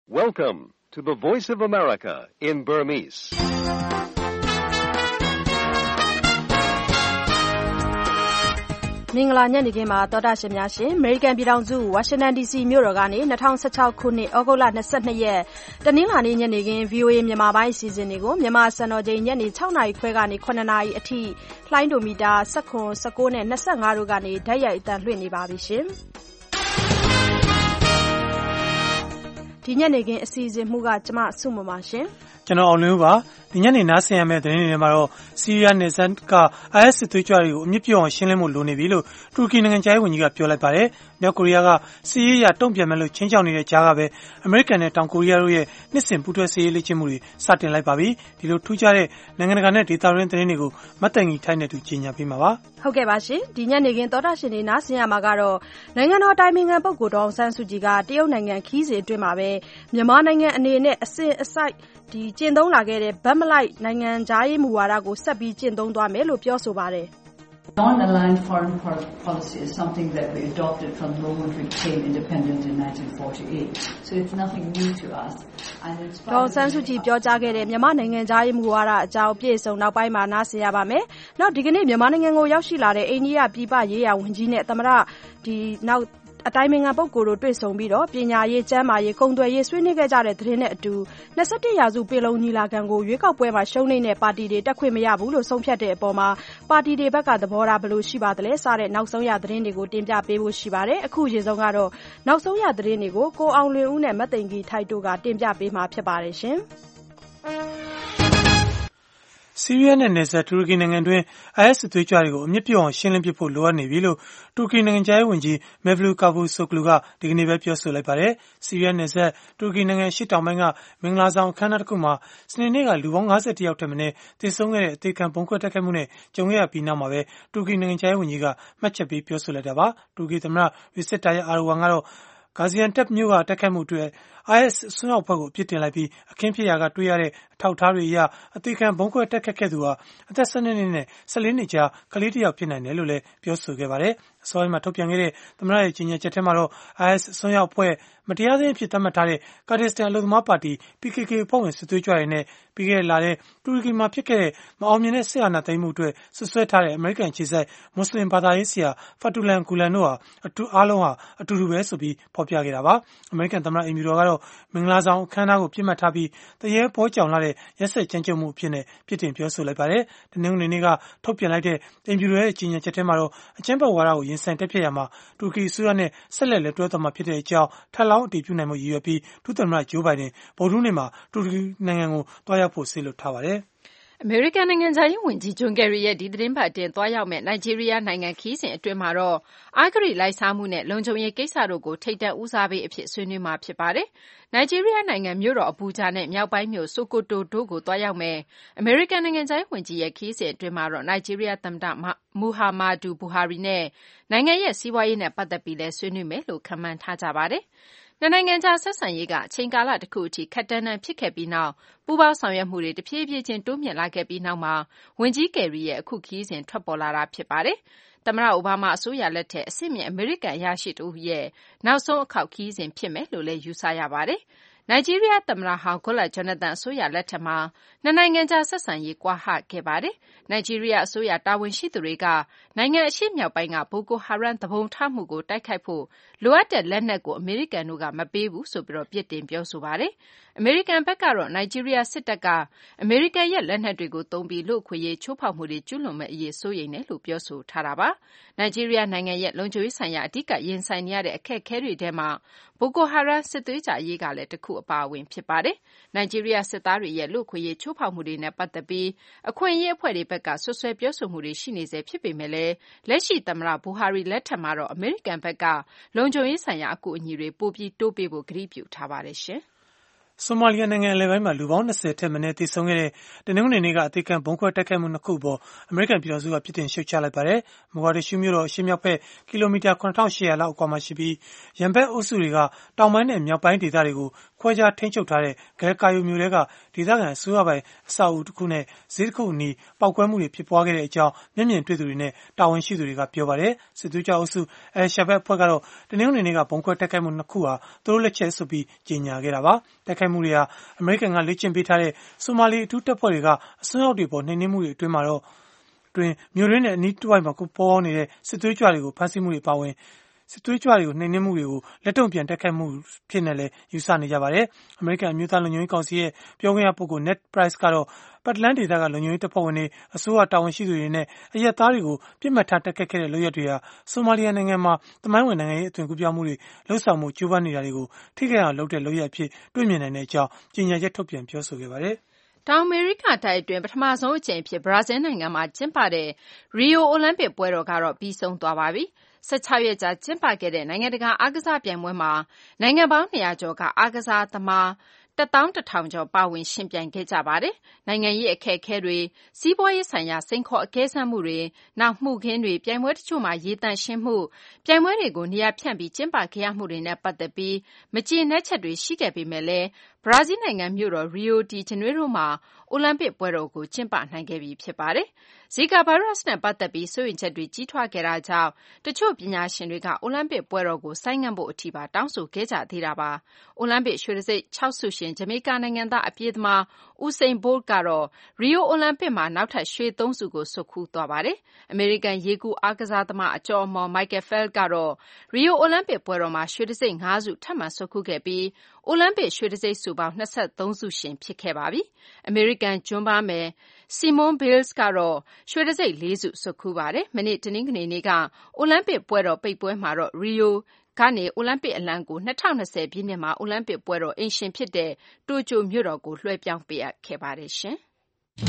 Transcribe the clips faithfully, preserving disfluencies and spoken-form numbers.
Welcome to the Voice of America in Burmese. ။မင်္ဂလာညနေခင်းပါသောတာရှင်များရှင် American ပြည်ထောင်စု Washington ဒီ စီ မြို့တော်ကနေ၂၀၁၆ခုနှစ်ဩဂုတ်လ၂၂ရက်တနင်္လာနေ့ညနေခင်း ဗွီအိုအေ မြန်မာပိုင်းအစီအစဉ်တွေကိုမြန်မာစံတော်ချိန်ညနေ၆နာရီခွဲကနေ၇နာရီအထိလှိုင်းဒိုမီတာ၁၇ ၁၉နဲ့၂၅တို့ကနေဓာတ်ရိုက်အသံလွှင့်နေပါပြီရှင်။ဒီညနေခင်းအစီအစဉ်မှုကကျမဆုမပါရှင်။ကျွန်တော်အောင်လင်းပါဒီညနေနားဆင်ရမယ့်သတင်းတွေမှာတော့ဆီးရီးယားနယ်စပ်က အိုင်အက်စ် စစ်သွေးကြွတွေကိုအမြင့်ပြောင်းရှင်းလင်းမှုလိုနေပြီလို့တူရကီနိုင်ငံခြားရေးဝန်ကြီးကပြောလိုက်ပါတယ်။မြောက်ကိုရီးယားကစီးရီးယားတုံ့ပြန်မယ်လို့ချင်းချောက်နေတဲ့ကြားကပဲအမေရိကန်နဲ့တောင်ကိုရီးယားတို့ရဲ့နှစ်စဉ်ပူးတွဲစစ်ရေးလေ့ကျင့်မှုတွေစတင်လိုက်ပါပြီ။ဒီလိုထူးခြားတဲ့နိုင်ငံတကာနဲ့ဒေသတွင်းသတင်းတွေကိုမတ်တိုင်ကြီးထိုက်နေသူကြီးညာပေးမှာပါ။ဟုတ်ကဲ့ပါရှင်။ဒီညနေခင်းသောတာရှင်တွေနားဆင်ရမှာကတော့နိုင်ငံတော်တိုင်ပင်ခံပုဂ္ဂိုလ်ဒေါ်အောင်ဆန်းစုကြည်ကတရုတ်နိုင်ငံခီးစဉ်အတွင်းမှာပဲမြန်မာနိုင်ငံအနေနဲ့အစဉ်အစိုက်ဒီကျင့်သုံးလာခဲ့တဲ့ဗတ်မလိုက်နိုင်ငံခြားရေးမူဝါဒကိုဆက်ပြီးကျင့်သုံးသွားမယ်လို့ပြောဆိုပါတယ်။ Non-aligned foreign policy is something that we adopted from the moment we became independent in nineteen forty-eight. So it's nothing new to us. And it's ဒေါ်ဆန်းစုကြည်ပြောကြားခဲ့တဲ့မြန်မာနိုင်ငံခြားရေးမူဝါဒအကြောင်းပြည့်စုံနောက်ပိုင်းမှာနားဆင်ရပါမယ်။နောက်ဒီကနေ့မြန်မာနိုင်ငံကိုရောက်ရှိလာတဲ့အိန္ဒိယပြည်ပရေးရာဝန်ကြီးနဲ့သမ္မတဒီနောက်အတိုင်းအမြံပုဂ္ဂိုလ်တို့တွေ့ဆုံပြီးတော့ပညာရေးကျန်းမာရေးကုန်သွယ်ရေးဆွေးနွေးခဲ့ကြတဲ့သတင်းနဲ့အတူ၂၁ရာစုပင်လုံညီလာခံကိုရွေးကောက်ပွဲမှာရှုံးနေတဲ့ပါတီတွေတက်ခွင့်မရဘူးလို့ဆုံးဖြတ်တဲ့အပေါ်မှာပါတီတွေဘက်ကသဘောထားဘယ်လိုရှိပါသလဲစတဲ့နောက်ဆုံးရသတင်းတွေကိုတင်ပြပေးဖို့ရှိပါတယ်အခုအချိန်ဆုံးကတော့နောက်ဆုံးရသတင်းတွေကိုကိုအောင်လွင်ဦးနဲ့မသိင်ကြီးထိုက်တို့ကတင်ပြပေးမှာဖြစ်ပါတယ်ရှင်ဆီးရီးယားနဲ့နယ်စပ်တူရကီနိုင်ငံတွင်း အိုင်အက်စ် စစ်သွေးကြွတွေကိုအမြင့်ပြောင်းရှင်းလင်းပစ်ဖို့လိုအပ်နေပြီလို့တူရကီနိုင်ငံခြားရေးဝန်ကြီး Mevlut Cavusoglu ကဒီကနေ့ပဲပြောဆိုလိုက်ပါတယ်။ဆီးရီးယားနယ်စပ်တူရကီနိုင်ငံရှေ့တောင်ပိုင်းကမင်္ဂလာဆောင်အခမ်းအနားတစ်ခုမှာစနေနေ့ကလူပေါင်း၅၁ယောက်ထက်မနည်းသေဆုံးခဲ့တဲ့အသေးခံဗုံးခွဲတိုက်ခိုက်မှုနဲ့ကြုံခဲ့ရပြီးနောက်မှာပဲတူရကီနိုင်ငံခြားရေးဝန်ကြီးကမှတ်ချက်ပေးပြောဆိုလိုက်တာပါ။တူရကီသမ္မတ Recep Tayyip Erdogan ကတော့Gaziantep မြို့ကတိုက်ခိုက်မှုအတွက် အိုင်အက်စ် အစွန်းရောက်ဘက်ကိုအပြစ်တင်လိုက်ပြီးအခင်းဖြစ်ရာကတွေ့ရတဲ့အထောက်အထားတွေအရအသေခံဗုံးခွဲတိုက်ခိုက်ခဲ့သူဟာအသက်၁၂နှစ်နဲ့၁၄နှစ်ကြားကလေးတစ်ယောက်ဖြစ်နိုင်တယ်လို့လည်းပြောဆိုခဲ့ပါတယ်။အစောပိုင်းမှာထုတ်ပြန်ခဲ့တဲ့သမ္မတရဲ့ကြီးညာချက်ထဲမှာတော့ အိုင်အက်စ် အစွန်းရောက်အဖွဲ့မတရားသင်းအဖြစ်သတ်မှတ်ထားတဲ့ကာဒစ္စတန်အလုပ်သမားပါတီ ပီ ကေ ကေ အဖွဲ့ဝင်စစ်သွေးကြွတွေနဲ့ပြီးခဲ့တဲ့လထဲတူရကီမှာဖြစ်ခဲ့တဲ့မအောင်မြင်တဲ့စစ်အာဏာသိမ်းမှုအတွက်ဆွဆွဲထားတဲ့အမေရိကန်အခြေစိုက်မွတ်စလင်ဘာသာရေးဆရာ Fethullah Gulen တို့ဟာအတူအားလုံးဟာအတူတူပဲဆိုပြီးဖော်ပြခဲ့တာပါ။အမေရိကန်သမ္မတအိမ်ဖြူတော်ကတော့မင်္ဂလာဆောင်အခမ်းအနားကိုပြစ်မှတ်ထားပြီးတရေဘောကြောင်လာတဲ့ရက်စက်ကြမ်းကြုတ်မှုအဖြစ်နဲ့ပြစ်တင်ပြောဆိုလိုက်ပါတယ်။တနင်္ဂနွေနေ့ကထုတ်ပြန်လိုက်တဲ့အိမ်ဖြူတော်ရဲ့ကြီးညာချက်ထဲမှာတော့အကြမ်းဖက်ဝါဒကိုရင်ဆိုင်တက်ဖြစ်ရမှာတူရကီအစိုးရနဲ့ဆက်လက်လက်တွဲသွားမှာဖြစ်တဲ့အကြောင်းထပ်လောင်းအတည်ပြုနိုင်မှုရည်ရွယ်ပြီးဒုသမ္မတဂျိုးဘိုင်ဒန်ဗုဒ္ဓဟူးနေ့မှာတူရကီနိုင်ငံကိုတွားရောက်ဖို့စေလွှတ်ထားပါတယ်။အမေရိကန်နိုင်ငံခြားရေးဝန်ကြီးဂျွန်ကယ်ရီရဲ့ဒီသတင်းပတ်အတွင်းသွားရောက်မဲ့နိုင်ဂျီးရီးယားနိုင်ငံခရီးစဉ်အတွင်းမှာတော့အဂတိလိုက်စားမှုနဲ့လုံခြုံရေးကိစ္စတို့ကိုထိပ်တန်းဦးစားပေးအဖြစ်ဆွေးနွေးမှာဖြစ်ပါတယ်။နိုင်ဂျီးရီးယားနိုင်ငံမြို့တော်အဘူဂျာနဲ့မြောက်ပိုင်းမြို့ဆိုကိုတိုတို့ကိုသွားရောက်မဲ့အမေရိကန်နိုင်ငံခြားရေးဝန်ကြီးရဲ့ခရီးစဉ်အတွင်းမှာတော့နိုင်ဂျီးရီးယားသမ္မတမူဟာမာဒူဘူဟာရီနဲ့နိုင်ငံရဲ့စီးပွားရေးနဲ့ပတ်သက်ပြီးလဲဆွေးနွေးမယ်လို့ခန့်မှန်းထားကြပါတယ်။နှစ်နိုင်ငံကြားဆက်ဆံရေးကအချိန်ကာလတစ်ခုအထိခက်တန်းတန်းဖြစ်ခဲ့ပြီးနောက်ပူးပေါင်းဆောင်ရွက်မှုတွေတဖြည်းဖြည်းချင်းတိုးမြင့်လာခဲ့ပြီးနောက်မှာဝန်ကြီးကယ်ရီရဲ့အခုခရီးစဉ်ထွက်ပေါ်လာတာဖြစ်ပါတယ်။သမ္မတအိုဘားမားအစိုးရလက်ထက်အဆင့်မြင့်အမေရိကန်အရာရှိတဦးရဲ့နောက်ဆုံးအခေါက်ခရီးစဉ်ဖြစ်မယ်လို့လည်းယူဆရပါတယ်။နိုင်ဂျီးရီးယားသမ္မတဟောင်းဂွလက်ဂျော်နသန်အစိုးရလက်ထက်မှာနှစ်နိုင်ငံကြားဆက်ဆံရေးကွာဟခဲ့ပါတယ်။နိုင်ဂျီးရီးယားအစိုးရတာဝန်ရှိသူတွေကနိုင်ငံအရှေ့မြောက်ပိုင်းကဘိုကိုဟာရမ်သူပုန်ထမှုကိုတိုက်ခိုက်ဖို့လိုအပ်တဲ့လက်နက်ကိုအမေရိကန်တို့ကမပေးဘူးဆိုပြီးပြစ်တင်ပြောဆိုပါတယ်။အမေရိကန်ဘက်ကတော့နိုင်ဂျီးရီးယားစစ်တပ်ကအမေရိကန်ရဲ့လက်နက်တွေကိုသုံးပြီးလူ့အခွင့်အရေးချိုးဖောက်မှုတွေကျူးလွန်မဲ့အရေးစိုးရိမ်တယ်လို့ပြောဆိုထားတာပါ။နိုင်ဂျီးရီးယားနိုင်ငံရဲ့လုံခြုံရေးဆိုင်ရာအဓိကရင်ဆိုင်နေရတဲ့အခက်အခဲတွေထဲမှာဘိုကိုဟာရမ်စစ်သွေးကြွအရေးကလည်းတစ်ခုအပါအဝင်ဖြစ်ပါတယ်။နိုင်ဂျီးရီးယားစစ်သားတွေရဲ့လူ့အခွင့်အရေးချိုးဖောက်မှုတွေနဲ့ပတ်သက်ပြီးအခွင့်အရေးအဖွဲ့တွေဘက်ကဆွဆွဲပြောဆိုမှုတွေရှိနေစေဖြစ်ပေမဲ့လည်းလက်ရှိသမ္မတဘူဟာရီလက်ထက်မှာတော့အမေရိကန်ဘက်ကလုံခြုံရေးဆိုင်ရာအကူအညီတွေပိုပြီးတိုးပေးဖို့ကတိပြုထားပါတယ်ရှင်။ဆိုမာလီယာနိုင်ငံအလယ်ပိုင်းမှာလူပေါင်း၂၀ထက်မနည်းသေဆုံးခဲ့တဲ့တနင်္ဂနွေနေ့ကအသေခံဗုံးခွဲတိုက်ခိုက်မှုနှစ်ခုပေါ်အမေရိကန်ပြည်ထောင်စုကပြစ်တင်ရှုတ်ချလိုက်ပါတယ်။မိုဂါဒစ်ရှူးမြို့တော်အရှေ့မြောက်ဘက်ကီလိုမီတာခုနှစ်ထောင်ရှစ်ရာလောက်အကွာမှာရှိပြီးရန်ဘက်အုပ်စုတွေကတောင်ပိုင်းနဲ့မြောက်ပိုင်းဒေသတွေကိုခွဲခွဲခြားထိန်းချုပ်ထားတဲ့ဂဲကာယိုမျိုးတွေကဒေသခံအစိုးရပိုင်အဆောက်အဦတစ်ခုနဲ့ဈေးတစ်ခုအနီးပောက်ကွဲမှုတွေဖြစ်ပွားခဲ့တဲ့အကြောင်းမျက်မြင်တွေ့သူတွေနဲ့တာဝန်ရှိသူတွေကပြောပါတယ်။စစ်သွေးကြွအုပ်စုအဲရှာဘတ်အဖွဲ့ကတော့တနင်္ဂနွေနေ့ကဘုံခွဲတိုက်ခိုက်မှုနှစ်ခုဟာသူတို့လက်ချက်ဆိုပြီးကြေညာခဲ့တာပါ။တိုက်ခိုက်မှုတွေဟာအမေရိကန်ကလေ့ကျင့်ပေးထားတဲ့ဆိုမာလီအထူးတပ်ဖွဲ့တွေကအစွန်းရောက်တွေပေါ်နှိမ်နင်းမှုတွေအတွင်းမှာတော့တွင်မြို့ရင်းနဲ့အနီးတစ်ဝိုက်မှာပေါ်ပေါက်နေတဲ့စစ်သွေးကြွတွေကိုဖမ်းဆီးမှုတွေပါဝင်စစ်သွေးကြွတွေကိုနှိမ်နင်းမှုတွေကိုလက်တုံ့ပြန်တိုက်ခိုက်မှုဖြစ်နေလဲယူဆနေကြပါတယ်။အမေရိကန်အမျိုးသားလုံခြုံရေးကောင်စီရဲ့ပြောခွင့်ရပုဂ္ဂိုလ် Ned Price ကတော့ပတ်လန်းဒေသကလုံခြုံရေးတပ်ဖွဲ့ဝင်တွေအစိုးရတာဝန်ရှိသူတွေနဲ့အရက်သားတွေကိုပြစ်မှတ်ထားတိုက်ခိုက်ခဲ့တဲ့လုပ်ရက်တွေဟာဆိုမာလီယာနိုင်ငံမှာတမိုင်းဝင်နိုင်ငံရေးအသွင်ကူးပြောင်းမှုတွေလှုပ်ဆောင်မှုကြိုးပမ်းနေတာတွေကိုထိခိုက်အောင်လုပ်တဲ့လုပ်ရက်အဖြစ်တွေ့မြင်နိုင်တဲ့အကြောင်းကြေညာချက်ထုတ်ပြန်ပြောဆိုခဲ့ပါတယ်။တောင်အမေရိကတိုက်အတွင်းပထမဆုံးအကြိမ်ဖြစ်ဘရာဇီးနိုင်ငံမှာကျင်းပတဲ့ရီယိုအိုလံပစ်ပွဲတော်ကတော့ပြီးဆုံးသွားပါပြီ။ဆယ်ခြောက်ရက်ကြာကျင်းပခဲ့တဲ့နိုင်ငံတကာအားကစားပြိုင်ပွဲမှာနိုင်ငံပေါင်းနှစ်ရာကျော်ကအားကစားသမားတသောင်းတစ်ထောင်ကျော်ပါဝင်ယှဉ်ပြိုင်ခဲ့ကြပါတယ်။နိုင်ငံရေးအခက်အခဲတွေ၊စီးပွားရေးဆိုင်ရာစိန်ခေါ်အကဲစမ်းမှုတွေ၊နောက်မှုခင်းတွေ၊ပြိုင်ပွဲတချို့မှာရေသန့်ရှင်းမှု၊ပြိုင်ပွဲတွေကိုနေရာဖြန့်ပြီးကျင်းပခဲ့ရမှုတွေနဲ့ပတ်သက်ပြီးမကျေနပ်ချက်တွေရှိခဲ့ပေမဲ့လည်းဘရာဇီးနိုင်ငံမြို့တော်ရီယိုဒီဂျနေရိုမှာအိုလံပစ်ပွဲတော်ကိုကျင်းပနိုင်ခဲ့ပြီဖြစ်ပါတယ်။ဇီကာဗိုင်းရပ်စ်နဲ့ပတ်သက်ပြီးစိုးရိမ်ချက်တွေကြီးထွားခဲ့တာကြောင့်တချို့ပညာရှင်တွေကအိုလံပစ်ပွဲတော်ကိုဆိုင်းငံ့ဖို့အထိပါတောင်းဆိုခဲ့ကြသေးတာပါ။အိုလံပစ်ရွှေတံဆိပ်ခြောက်ဆုရှင်ဂျမေကာနိုင်ငံသားအပြေးသမားဦးစိန်ဘိုလ်ကတော့ရီယိုအိုလံပစ်မှာနောက်ထပ်ရွှေသုံးဆုကိုဆွတ်ခူးသွားပါတယ်။အမေရိကန်ရေကူအားကစားသမားအကျော်အမော်မိုက်ကယ်ဖဲလ်ကတော့ရီယိုအိုလံပစ်ပွဲတော်မှာရွှေတံဆိပ်ငါးဆုထပ်မံဆွတ်ခူးခဲ့ပြီးအိုလံပစ်ရွှေတံဆိပ်ဆုပေါင်းနှစ်ဆယ့်သုံးဆုရှင်ဖြစ်ခဲ့ပါပြီ။အမေရိကန်ဂျွန်းဘားမယ်စီမွန်ဘီးလ်စ်ကတော့ရွှေတံဆိပ်လေးဆုဆွတ်ခူးပါတယ်။မနေ့တနင်္ဂနွေနေ့ကအိုလံပစ်ပွဲတော်ပိတ်ပွဲမှာတော့ရီယိုကနေအိုလံပစ်အလံကို၂၀၂၀ပြည့်နှစ်မှာအိုလံပစ်ပွဲတော်အိမ်ရှင်ဖြစ်တဲ့တိုကျိုမြို့တော်ကိုလွှဲပြောင်းပေးအပ်ခဲ့ပါတယ်ရှင်။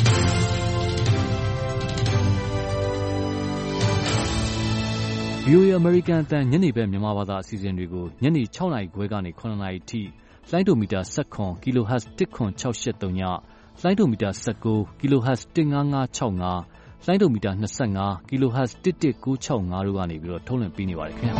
ဗွီအိုအေ American အသံညနေဘက်မြန်မာဘာသာအစီအစဉ်တွေကိုညနေ၆နာရီခွဲကနေ၇နာရီထိလိုင်းဒိုမီတာ၁၇ kHz ၁၇၆၈၃ညလိုင်းဒိုမီတာ၁၉ kHz ၁၅၅၆၅လိုင်းဒိုမီတာ၂၅ kHz ၁၁၉၆၅တို့ကနေပြီးတော့ထုတ်လွှင့်ပေးနေပါတယ်ခင်ဗျာ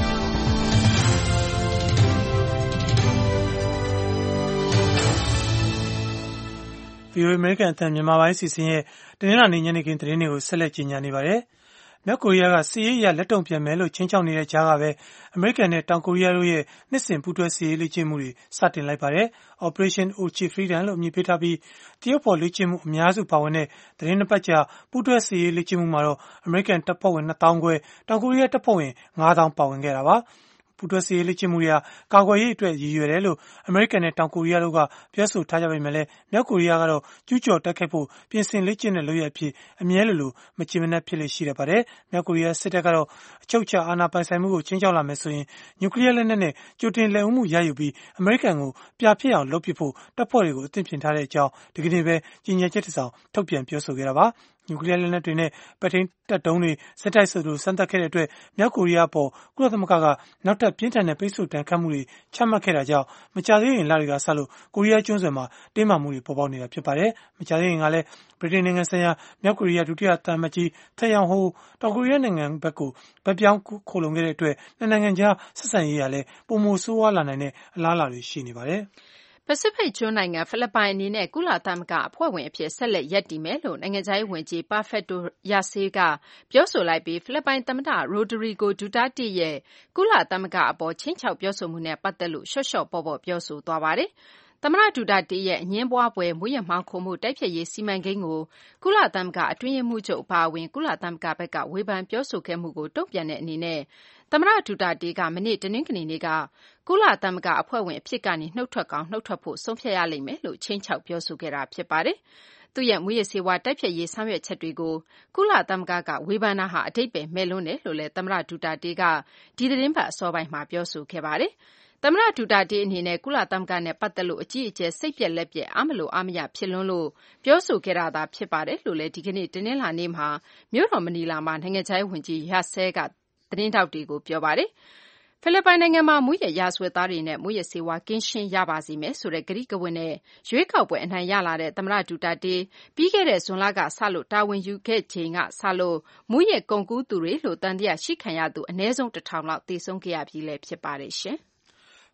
ဗွီအိုအေ American အသံမြန်မာပိုင်းစီစဉ်ရဲ့တနင်္လာနေ့ညနေခင်းသတင်းတွေကိုဆက်လက်ကြီးညာနေပါတယ်။မြောက်ကိုရီးယားကစစ်ရေးအရလက်တုံ့ပြန်မယ်လို့ချင်းချောက်နေတဲ့ကြားကပဲအမေရိကန်နဲ့တောင်ကိုရီးယားတို့ရဲ့နှစ်စဉ်ပူးတွဲစစ်ရေးလေ့ကျင့်မှုတွေစတင်လိုက်ပါတယ်။ Operation Ochi Freedom လို့အမည်ပေးထားပြီးတရုတ်ပေါ်လေ့ကျင့်မှုအများစုပါဝင်တဲ့သတင်းနှစ်ပတ်ကြာပူးတွဲစစ်ရေးလေ့ကျင့်မှုမှာတော့အမေရိကန်တပ်ဖွဲ့ဝင်နှစ်သောင်းခွဲတောင်ကိုရီးယားတပ်ဖွဲ့ဝင်ငါးသောင်းပါဝင်ခဲ့တာပါ။ပူးတွဲစစ်ရေးလေ့ကျင့်မှုတွေဟာကာကွယ်ရေးအတွက်ရည်ရွယ်တယ်လို့အမေရိကန်နဲ့တောင်ကိုရီးယားတို့ကပြောဆိုထားကြပေမဲ့လည်းမြောက်ကိုရီးယားကတော့ကျူးကျော်တိုက်ခိုက်ဖို့ပြင်ဆင်လေ့ကျင့်တဲ့လုပ်ရပ်အဖြစ်အမြဲလိုလိုမချေမနှက်ဖြစ်လေရှိတတ်ပါတယ်။မြောက်ကိုရီးယားစစ်တပ်ကတော့အချုပ်အခြာအာဏာပိုင်ဆိုင်မှုကိုချင်းချောက်လာမယ်ဆိုရင်နျူကလ িয়ার လက်နက်နဲ့ကြိုတင်လက်ဦးမှုရယူပြီးအမေရိကန်ကိုပြဖြစ်အောင်လုပ်ပစ်ဖို့တပ်ဖွဲ့တွေကိုအသင့်ပြင်ထားတဲ့အကြောင်းဒီကနေ့ပဲကြီးညာချက်တစ်စောင်ထုတ်ပြန်ပြောဆိုခဲ့တာပါ။နျူကလ িয়ার လက်နက်တွေနဲ့ပဲ့ထိန်းတပ်တုံးတွေစက်တိုက်ဆိုသလိုစမ်းသပ်ခဲ့တဲ့အတွက်မြောက်ကိုရီးယားပေါ်ကုလသမဂ္ဂကနောက်ထပ်ပြင်းထန်တဲ့ပိတ်ဆို့ဒဏ်ခတ်မှုတွေချမှတ်ခဲ့တာကြောင့်မကြာသေးခင်လတွေကစလို့ကိုရီးယားကျွန်းဆွယ်မှာတင်းမာမှုတွေပေါ်ပေါက်နေတာဖြစ်ပါတယ်။မကြာသေးခင်ကလည်းဗြိတိန်နိုင်ငံဆိုင်ရာမြောက်ကိုရီးယားဒုတိယသံအမတ်ကြီးထက်ယောင်ဟိုတောင်ကိုရီးယားနိုင်ငံဘက်ကိုဗက်ပြောင်းခိုလုံခဲ့တဲ့အတွက်နှစ်နိုင်ငံကြားဆက်ဆံရေးကလည်းပုံမိုဆိုးဝါးလာနိုင်တဲ့အလားအလာတွေရှိနေပါတယ်။ပစိဖိတ်ကျွန်းနိုင်ငံဖိလစ်ပိုင်အနေနဲ့ကုလသမဂ္ဂအဖွဲ့ဝင်အဖြစ်ဆက်လက်ရပ်တည်မယ်လို့နိုင်ငံခြားရေးဝန်ကြီးပါဖက်တိုယာဆေးကပြောဆိုလိုက်ပြီးဖိလစ်ပိုင်သမ္မတရိုဒရီဂိုဒူတာတီရဲ့ကုလသမဂ္ဂအပေါ်ချင်းချောက်ပြောဆိုမှုနဲ့ပတ်သက်လို့ရှော့ရှော့ပေါ့ပေါ့ပြောဆိုသွားပါတယ်။သမ္မတဒူတာတီရဲ့အငင်းပွားပွဲမူးယစ်မှောင်ခိုမှုတိုက်ဖျက်ရေးစီမံကိန်းကိုကုလသမဂ္ဂအတွင်းရေးမှူးချုပ်အပါအဝင်ကုလသမဂ္ဂဘက်ကဝေဖန်ပြောဆိုခဲ့မှုကိုတုံ့ပြန်တဲ့အနေနဲ့သမ္မတဒူတာတီကမနေ့တနင်္ဂနွေနေ့ကကုလသမဂ္ဂအဖွဲ့ဝင်အဖြစ်ကနေနှုတ်ထွက်ကောင်းနှုတ်ထွက်ဖို့ဆုံးဖြတ်ရလိမ့်မယ်လို့ချင်းချောက်ပြောဆိုခဲ့တာဖြစ်ပါတယ်။သူ့ရဲ့မူရစ်ဆေးဝါးတိုက်ဖျက်ရေးဆောင်ရွက်ချက်တွေကိုကုလသမဂ္ဂကဝေဖန်တာဟာအဓိပ္ပာယ်မဲ့လွန်းတယ်လို့လည်းသမ္မတဒူတာတီကဒီသတင်းပတ်အစောပိုင်းမှာပြောဆိုခဲ့ပါတယ်။သမ္မတဒူတာတီအနေနဲ့ကုလသမဂ္ဂနဲ့ပတ်သက်လို့အကြီးအကျယ်စိတ်ပြက်လက်ပြက်အားမလိုအားမရဖြစ်လွန်းလို့ပြောဆိုခဲ့တာသာဖြစ်ပါတယ်လို့လည်းဒီကနေ့တနင်္လာနေ့မှာမြို့တော်မနီလာမှာနိုင်ငံခြားရေးဝန်ကြီးယာဆဲကသတင်းထောက်တွေကိုပြောပါတယ်။ဖိလစ်ပိုင်နိုင်ငံမှာမူရစ်ရာဇဝတ်သားတွေနဲ့မူရစ်ဆေးဝါးကင်းရှင်းရပါစေမယ်ဆိုတဲ့ကတိကဝတ်နဲ့ရွေးကောက်ပွဲအနိုင်ရလာတဲ့သမ္မတဒူတာတီပြီးခဲ့တဲ့ဇွန်လကစလို့တာဝန်ယူခဲ့ချိန်ကစလို့မူရစ်ကုန်ကူးသူတွေလို့တန်တရားရှိခံရသူအနည်းဆုံးတစ်ထောင်လောက်သေဆုံးခဲ့ရပြီလည်းဖြစ်ပါတယ်ရှင်။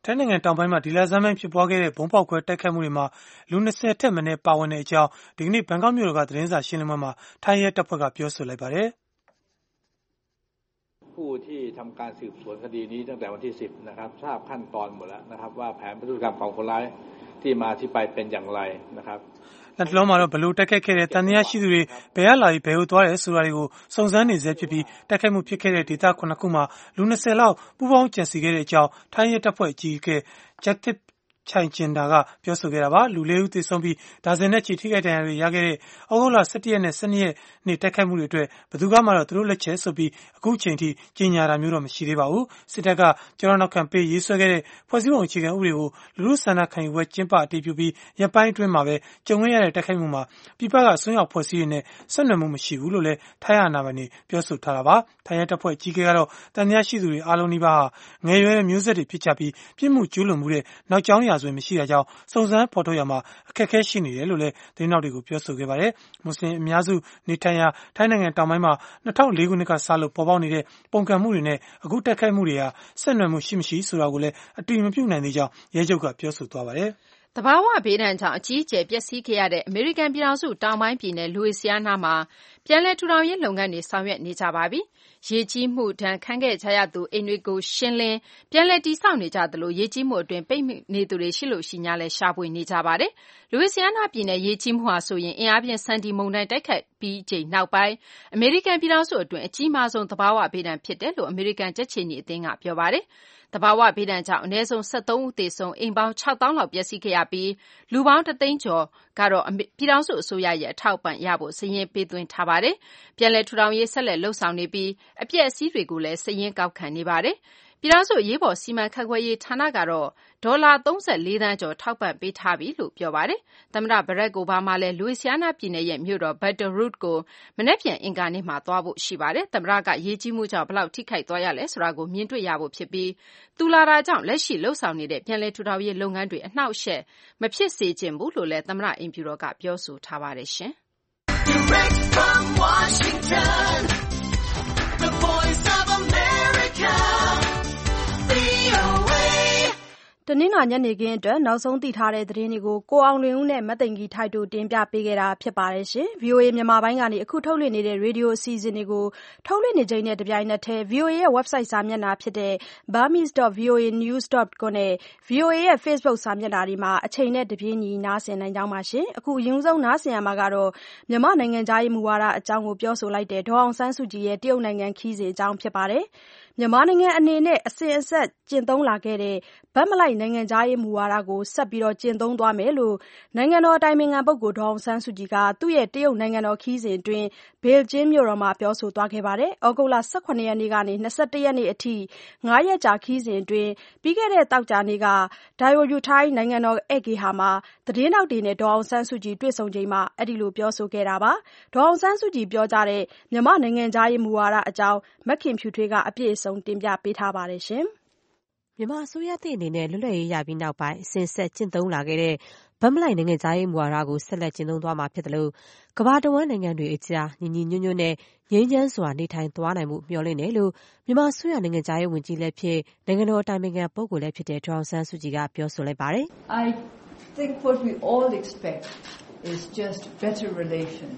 ထိုင်းနိုင်ငံတောင်ပိုင်းမှာဒီလဆန်းပိုင်းဖြစ်ပွားခဲ့တဲ့ဘုံပေါက်ခွဲတိုက်ခိုက်မှုတွေမှာလူ၂၀ထက်မနည်းပါဝင်တဲ့အကြောင်းဒီကနေ့ဘန်ကောက်မြို့တော်ကသတင်းစာရှင်းလင်းပွဲမှာထိုင်းရဲတပ်ဖွဲ့ကပြောဆိုလိုက်ပါတယ်ผู้ที่ทำการสืบสวนคดีนี้ตั้งแต่วันที่สิบนะครับทราบขั้นตอนหมดแล้วนะครับว่าแผนพฤติกรรมของคนร้ายที่มาที่ไปเป็นอย่างไรนะครับလက်တလုံးမှာတော့ဘလို့တက်ခတ်ခဲ့တဲ့တန်တရားရှိသူတွေဘယ်ရလာပြီးဘယ်ကိုသွားတယ်ဆိုတာတွေကိုစုံစမ်းနေစေဖြစ်ပြီးတက်ခတ်မှုဖြစ်ခဲ့တဲ့ဒေသခုနှစ်ခုမှာလူ၂၀လောက်ပူးပေါင်းကြံစည်ခဲ့တဲ့အကြောင်းထိုင်းရဲတပ်ဖွဲ့အကြီးအကဲဂျက်တစ်ချိုင်ကျင်တာကပြောဆိုခဲ့တာပါလူလေးဦးသေဆုံးပြီးဒါဇင်နဲ့ချီထိခိုက်ဒဏ်ရာတွေရခဲ့တဲ့ဩဂုတ်လ၁၁ရက်နဲ့၁၂ရက်နေ့တိုက်ခိုက်မှုတွေအတွက်ဘယ်သူမှတော့သူတို့လက်ချက်ဆိုပြီးအခုချိန်ထိကြေညာတာမျိုးတော့မရှိသေးပါဘူးစစ်တပ်ကကျောင်းနောက်ခံပေးရေးဆွဲခဲ့တဲ့ဖွဲ့စည်းပုံအခြေခံဥပဒေကိုလူလူဆန္ဒခံယူပွဲကျင်းပအတည်ပြုပြီးရပိုင်းအတွင်းမှာပဲကြုံရတဲ့တိုက်ခိုက်မှုမှာပြည်ပကအစွန်းရောက်ဖွဲ့စည်းတွေနဲ့ဆက်နွယ်မှုမရှိဘူးလို့လည်းထိုင်းအာဏာပိုင်တွေပြောဆိုထားတာပါထိုင်းရဲတပ်ဖွဲ့အကြီးအကဲကတော့တန်တရားရှိသူတွေအားလုံးဒီပါဟာငယ်ရွယ်တဲ့မျိုးဆက်တွေဖြစ်ကြပြီးပြစ်မှုကျူးလွန်မှုတဲ့နောက်ကျောင်းရာဆိုရင်မရှိတာကြောင့်စုံစမ်းဖော်ထုတ်ရမှာအခက်အခဲရှိနေတယ်လို့လည်းသတင်းနောက်တွေကိုပြောဆိုခဲ့ပါတယ်မွတ်စလင်အများစုနေထိုင်ရာထိုင်းနိုင်ငံတောင်ပိုင်းမှာ၂၀၀၄ခုနှစ်ကစလို့ပေါ်ပေါက်နေတဲ့ပုံကံမှုတွေနဲ့အခုတိုက်ခိုက်မှုတွေဟာဆက်နွယ်မှုရှိမရှိဆိုတာကိုလည်းအတိမပြုနိုင်သေးကြောင်းရဲချုပ်ကပြောဆိုသွားပါတယ်တဘာဝဘေးဒဏ်ကြောင့်အကြီးအကျယ်ပျက်စီးခဲ့ရတဲ့အမေရိကန်ပြည်ထောင်စုတောင်ပိုင်းပြည်နယ်လူဝီစီယာနာမှာပြန်လည်ထူထောင်ရေးလုပ်ငန်းတွေဆောင်ရွက်နေကြပါပြီ။ရေကြီးမှုဒဏ်ခံခဲ့ကြရသူအိမ်တွေကိုရှင်းလင်းပြန်လည်တည်ဆောက်နေကြသလိုရေကြီးမှုအတွင်းပိတ်မိနေသူတွေရှိလို့ရှိညာလဲရှာဖွေနေကြပါတယ်။လူဝီစီယာနာပြည်နယ်ရေကြီးမှုဟာဆိုရင်အင်အားပြင်းဆန်ဒီမုန်တိုင်းတိုက်ခတ်ပြီးချိန်နောက်ပိုင်းအမေရိကန်ပြည်ထောင်စုအတွင်းအကြီးမားဆုံးတဘာဝဘေးဒဏ်ဖြစ်တယ်လို့အမေရိကန်ကြက်ခြေနီအသင်းကပြောပါတယ်။တဘာဝဘေးဒဏ်ကြောင့်အနည်းဆုံး၁၃ဦးသေဆုံးအိမ်ပေါင်း၆သောင်းလောက်ပျက်စီးခဲ့ရပြီးလူပေါင်းတသိန်းကျော်ကတော့ပြည်ထောင်စုအစိုးရရဲ့အထောက်အပံ့ရဖို့စာရင်းပေးသွင်းထားပါတယ်။ပြန်လည်ထူထောင်ရေးဆက်လက်လှုပ်ဆောင်နေပြီးအပျက်အစီးတွေကိုလည်းစာရင်းကောက်ခံနေပါတယ်။ပြည်ထောင်စုအရေးပေါ်စီမံခန့်ခွဲရေးဌာနကတော့ဒေါ်လာ၃၄သန်းကျော်ထောက်ပံ့ပေးထားပြီလို့ပြောပါတယ်။သမ္မတဘရက်အိုဘားမားလည်းလူဝီစီယာနာပြည်နယ်ရဲ့မြို့တော်ဘတ်တာရူတ်ကိုမနက်ဖြန်အင်္ဂါနေ့မှာသွားဖို့ရှိပါတယ်။သမ္မတကရေကြီးမှုကြောင့်ဘယ်လောက်ထိခိုက်သွားရလဲဆိုတာကိုမြင်တွေ့ရဖို့ဖြစ်ပြီးတူလာတာကြောင့်လက်ရှိလှုပ်ဆောင်နေတဲ့ပြန်လည်ထူထောင်ရေးလုပ်ငန်းတွေအနှောက်အယှက်မဖြစ်စေချင်ဘူးလို့လည်းသမ္မတအိမ်ဖြူတော်ကပြောဆိုထားပါတယ်ရှင်။ Direct from Washington, the Voice of America, တနင်္လာညနေခင်းအတွက်နောက်ဆုံးသိထားတဲ့သတင်းတွေကိုကိုအောင်လွင်ဦးနဲ့မသိင်္ဂီထိုက်တို့တင်ပြပေးခဲ့တာဖြစ်ပါတယ်ရှင်။ ဗွီအိုအေမြန်မာပိုင်းကနေအခုထုတ်လွှင့်နေတဲ့ရေဒီယိုအစီအစဉ်တွေကိုထုတ်လွှင့်နေချိန်နဲ့တပြိုင်နက်တည်း ဗွီအိုအေရဲ့ website စာမျက်နှာဖြစ်တဲ့ burmese dot v o a news dot com နဲ့ ဗွီအိုအေရဲ့ Facebook စာမျက်နှာတွေမှာအချိန်နဲ့တပြေးညီနားဆင်နိုင်ကြောင်းပါရှင်။အခုအရင်ဆုံးနားဆင်ရမှာကတော့မြန်မာနိုင်ငံခြားရေးမူဝါဒအကြောင်းကိုပြောဆိုလိုက်တဲ့ဒေါ်အောင်ဆန်းစုကြည်ရဲ့တရုတ်နိုင်ငံခရီးစဉ်အကြောင်းဖြစ်ပါတယ်။မြန်မာနိုင်ငံအနေနဲ့အစဉ်အဆက်ကျင့်သုံးလာခဲ့တဲ့ဘက်မလိုက်နိုင်ငံခြားရေးမူဝါဒကိုဆက်ပြီးကျင့်သုံးသွားမယ်လို့နိုင်ငံတော်အတိုင်ပင်ခံပုဂ္ဂိုလ်ဒေါ်အောင်ဆန်းစုကြည်ကသူ့ရဲ့တရုတ်နိုင်ငံတော်ခရီးစဉ်အတွင်းဘေကျင်းမြို့တော်မှာပြောဆိုသွားခဲ့ပါတယ်။ဩဂုတ်လ၁၇ရက်နေ့ကနေ၂၁ရက်နေ့အထိ၅ရက်ကြာခရီးစဉ်အတွင်းပြီးခဲ့တဲ့သောကြာနေ့ကဒိုင်ဝမ်ယူထိုင်းနိုင်ငံတော်ဧည့်ဂေဟာမှာသတင်းထောက်တွေနဲ့ဒေါ်အောင်ဆန်းစုကြည်တွေ့ဆုံချိန်မှာအဲဒီလိုပြောဆိုခဲ့တာပါ။ဒေါ်အောင်ဆန်းစုကြည်ပြောကြားတဲ့မြန်မာနိုင်ငံခြားရေးမူဝါဒအကြောင်းမခင်ဖြူထွေးကအပြည့်အစုံတင်ပြပေးထားပါတယ်ရှင်။မြန်မာအစိုးရသစ်အနေနဲ့လွတ်လပ်ရေးရပြီးနောက်ပိုင်းအစဉ်ဆက်ကျင့်သုံးလာခဲ့တဲ့ဘက်မလိုက်နိုင်ငံခြားရေးမူဝါဒကိုဆက်လက်ကျင့်သုံးသွားမှာဖြစ်တယ်လို့ကမ္ဘာတဝန်းနိုင်ငံတွေအကြားညီညီညွတ်ညွတ်နဲ့ငြိမ်းချမ်းစွာနေထိုင်သွားနိုင်မှုမျှော်လင့်တယ်လို့မြန်မာအစိုးရနိုင်ငံခြားရေးဝန်ကြီးလည်းဖြစ်နိုင်ငံတော်အတိုင်ပင်ခံပုဂ္ဂိုလ်လည်းဖြစ်တဲ့ဒေါ်အောင်ဆန်းစုကြည်ကပြောဆိုလိုက်ပါတယ်။ I think what we all expect is just better relations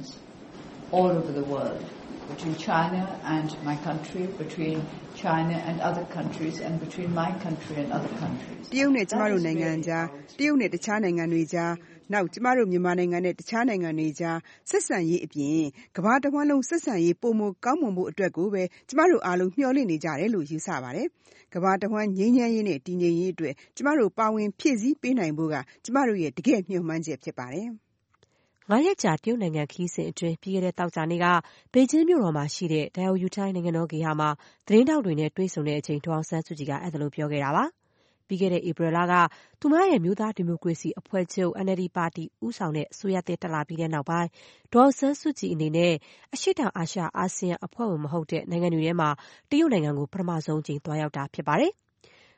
all over the world between China and my country, between China and other countries, and between my country and other countries. တရုတ်နဲ့ကျမတို့နိုင်ငံကြားတရုတ်နဲ့တခြားနိုင်ငံတွေကြားနောက်ကျမတို့မြန်မာနိုင်ငံနဲ့တခြားနိုင်ငံတွေကြားဆက်ဆံရေးအပြင်ကမ္ဘာတစ်ဝန်းလုံးဆက်ဆံရေးပုံမကောင်းမွန်ဖို့အတွက်ကိုပဲကျမတို့အားလုံးမျှော်လင့်နေကြတယ်လို့ယူဆပါတယ်။ကမ္ဘာတစ်ဝန်းငြိမ်းချမ်းရေးနဲ့တည်ငြိမ်ရေးအတွက်ကျမတို့ပါဝင်ဖြည့်ဆည်းပေးနိုင်ဖို့ကကျမတို့ရဲ့တကယ့်မျှော်မှန်းချက်ဖြစ်ပါတယ်။ငါးရက်ကြာတရုတ်နိုင်ငံခရီးစဉ်အတွင်းပြီးခဲ့တဲ့သောကြာနေ့ကဘေကျင်းမြို့တော်မှာရှိတဲ့ဒိုင်ဝမ်ယူထိုင်းနိုင်ငံတော်ဂေဟာမှာသတင်းထောက်တွေနဲ့တွေ့ဆုံတဲ့အချိန်ဒေါ်အောင်ဆန်းစုကြည်ကအဲ့ဒါလိုပြောခဲ့တာပါ။ပြီးခဲ့တဲ့ဧပြီလကသူမရဲ့မျိုးသားဒီမိုကရေစီအဖွဲ့ချုပ် N L D ပါတီဦးဆောင်တဲ့အစိုးရသစ်တက်လာပြီးတဲ့နောက်ပိုင်းဒေါ်အောင်ဆန်းစုကြည်အနေနဲ့အရှေ့တောင်အာရှအာဆီယံအဖွဲ့ဝင်မဟုတ်တဲ့နိုင်ငံတွေထဲမှာတရုတ်နိုင်ငံကိုပထမဆုံးအကြိမ်သွားရောက်တာဖြစ်ပါတယ်။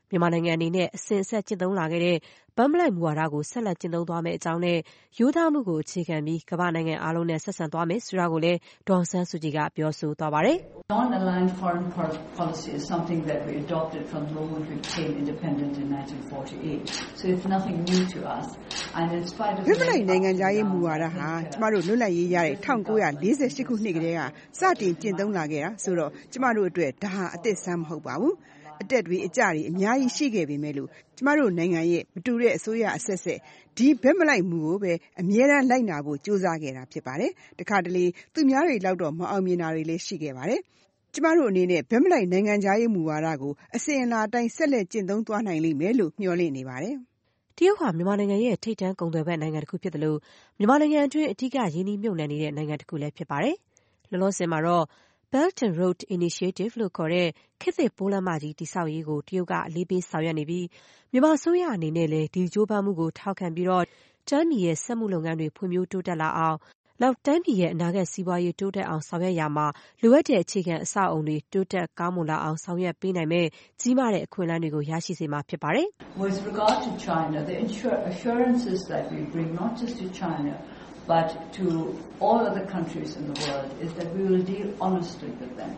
မြန်မာနိုင်ငံအနေနဲ့အစဉ်အဆက်ကျင့်သုံးလာခဲ့တဲ့ဘက်မလိုက်မူဝါဒကိုဆက်လက်ကျင့်သုံးသွားမယ့်အကြောင်းနဲ့ရိုးသားမှုကိုအခြေခံပြီးကမ္ဘာနိုင်ငံအားလုံးနဲ့ဆက်ဆံသွားမယ်ဆိုတာကိုလည်းဒေါ်အောင်ဆန်းစုကြည်ကပြောဆိုသွားပါတယ်။ Non-aligned foreign policy is something that we adopted from the moment we became independent in nineteen forty-eight. So it's nothing new to us. And in spite of ဘက်မလိုက်နိုင်ငံခြားရေးမူဝါဒဟာကျမတို့လွတ်လပ်ရေးရတဲ့၁၉၄၈ခုနှစ်ကတည်းကစတင်ကျင့်သုံးလာခဲ့တာဆိုတော့ကျမတို့အတွက်ဒါဟာအသစ်ဆန်းမဟုတ်ပါဘူး။အတက်တွေအကျတွေအများကြီးရှိခဲ့ပေမဲ့လို့ကျမတို့နိုင်ငံရဲ့မတူတဲ့အစိုးရအဆက်ဆက်ဒီဘက်မလိုက်မှုကိုပဲအမြဲတမ်းလိုက်နာဖို့ကြိုးစားခဲ့တာဖြစ်ပါတယ်။တခါတလေသူများတွေလောက်တော့မအောင်မြင်တာတွေလည်းရှိခဲ့ပါတယ်။ကျမတို့အနေနဲ့ဘက်မလိုက်နိုင်ငံခြားရေးမူဝါဒကိုအစဉ်အလာအတိုင်းဆက်လက်ကျင့်သုံးသွားနိုင်လိမ့်မယ်လို့မျှော်လင့်နေပါတယ်။တရုတ်ဟာမြန်မာနိုင်ငံရဲ့ထိပ်တန်းကုန်သွယ်ဘက်နိုင်ငံတစ်ခုဖြစ်တယ်လို့မြန်မာနိုင်ငံအတွင်းအထူးရင်းနှီးမြှုပ်နှံနေတဲ့နိုင်ငံတစ်ခုလည်းဖြစ်ပါတယ်။လောလောဆယ်မှာတော့ Belt and Road Initiative လို့ခေါ်တဲ့ခေတ်သစ်ပိုးလမ်းမကြီးတည်ဆောက်ရေးကိုတရုတ်ကအလေးပေးဆောင်ရွက်နေပြီးမြန်မာအစိုးရအနေနဲ့လည်းဒီကြိုးပမ်းမှုကိုထောက်ခံပြီးတော့တိုင်းပြည်ရဲ့စက်မှုလုပ်ငန်းတွေဖွံ့ဖြိုးတိုးတက်လာအောင်နောက်တိုင်းပြည်ရဲ့အနာဂတ်စီးပွားရေးတိုးတက်အောင်ဆောင်ရွက်ရမှာလိုအပ်တဲ့အခြေခံအဆောက်အအုံတွေတိုးတက်ကောင်းမွန်လာအောင်ဆောင်ရွက်ပေးနိုင်မဲ့ကြီးမားတဲ့အခွင့်အလမ်းတွေကိုရရှိစေမှာဖြစ်ပါတယ်။ With regard to China, the assurances that we bring not just to China but to all other countries in the world is that we will deal honestly with them.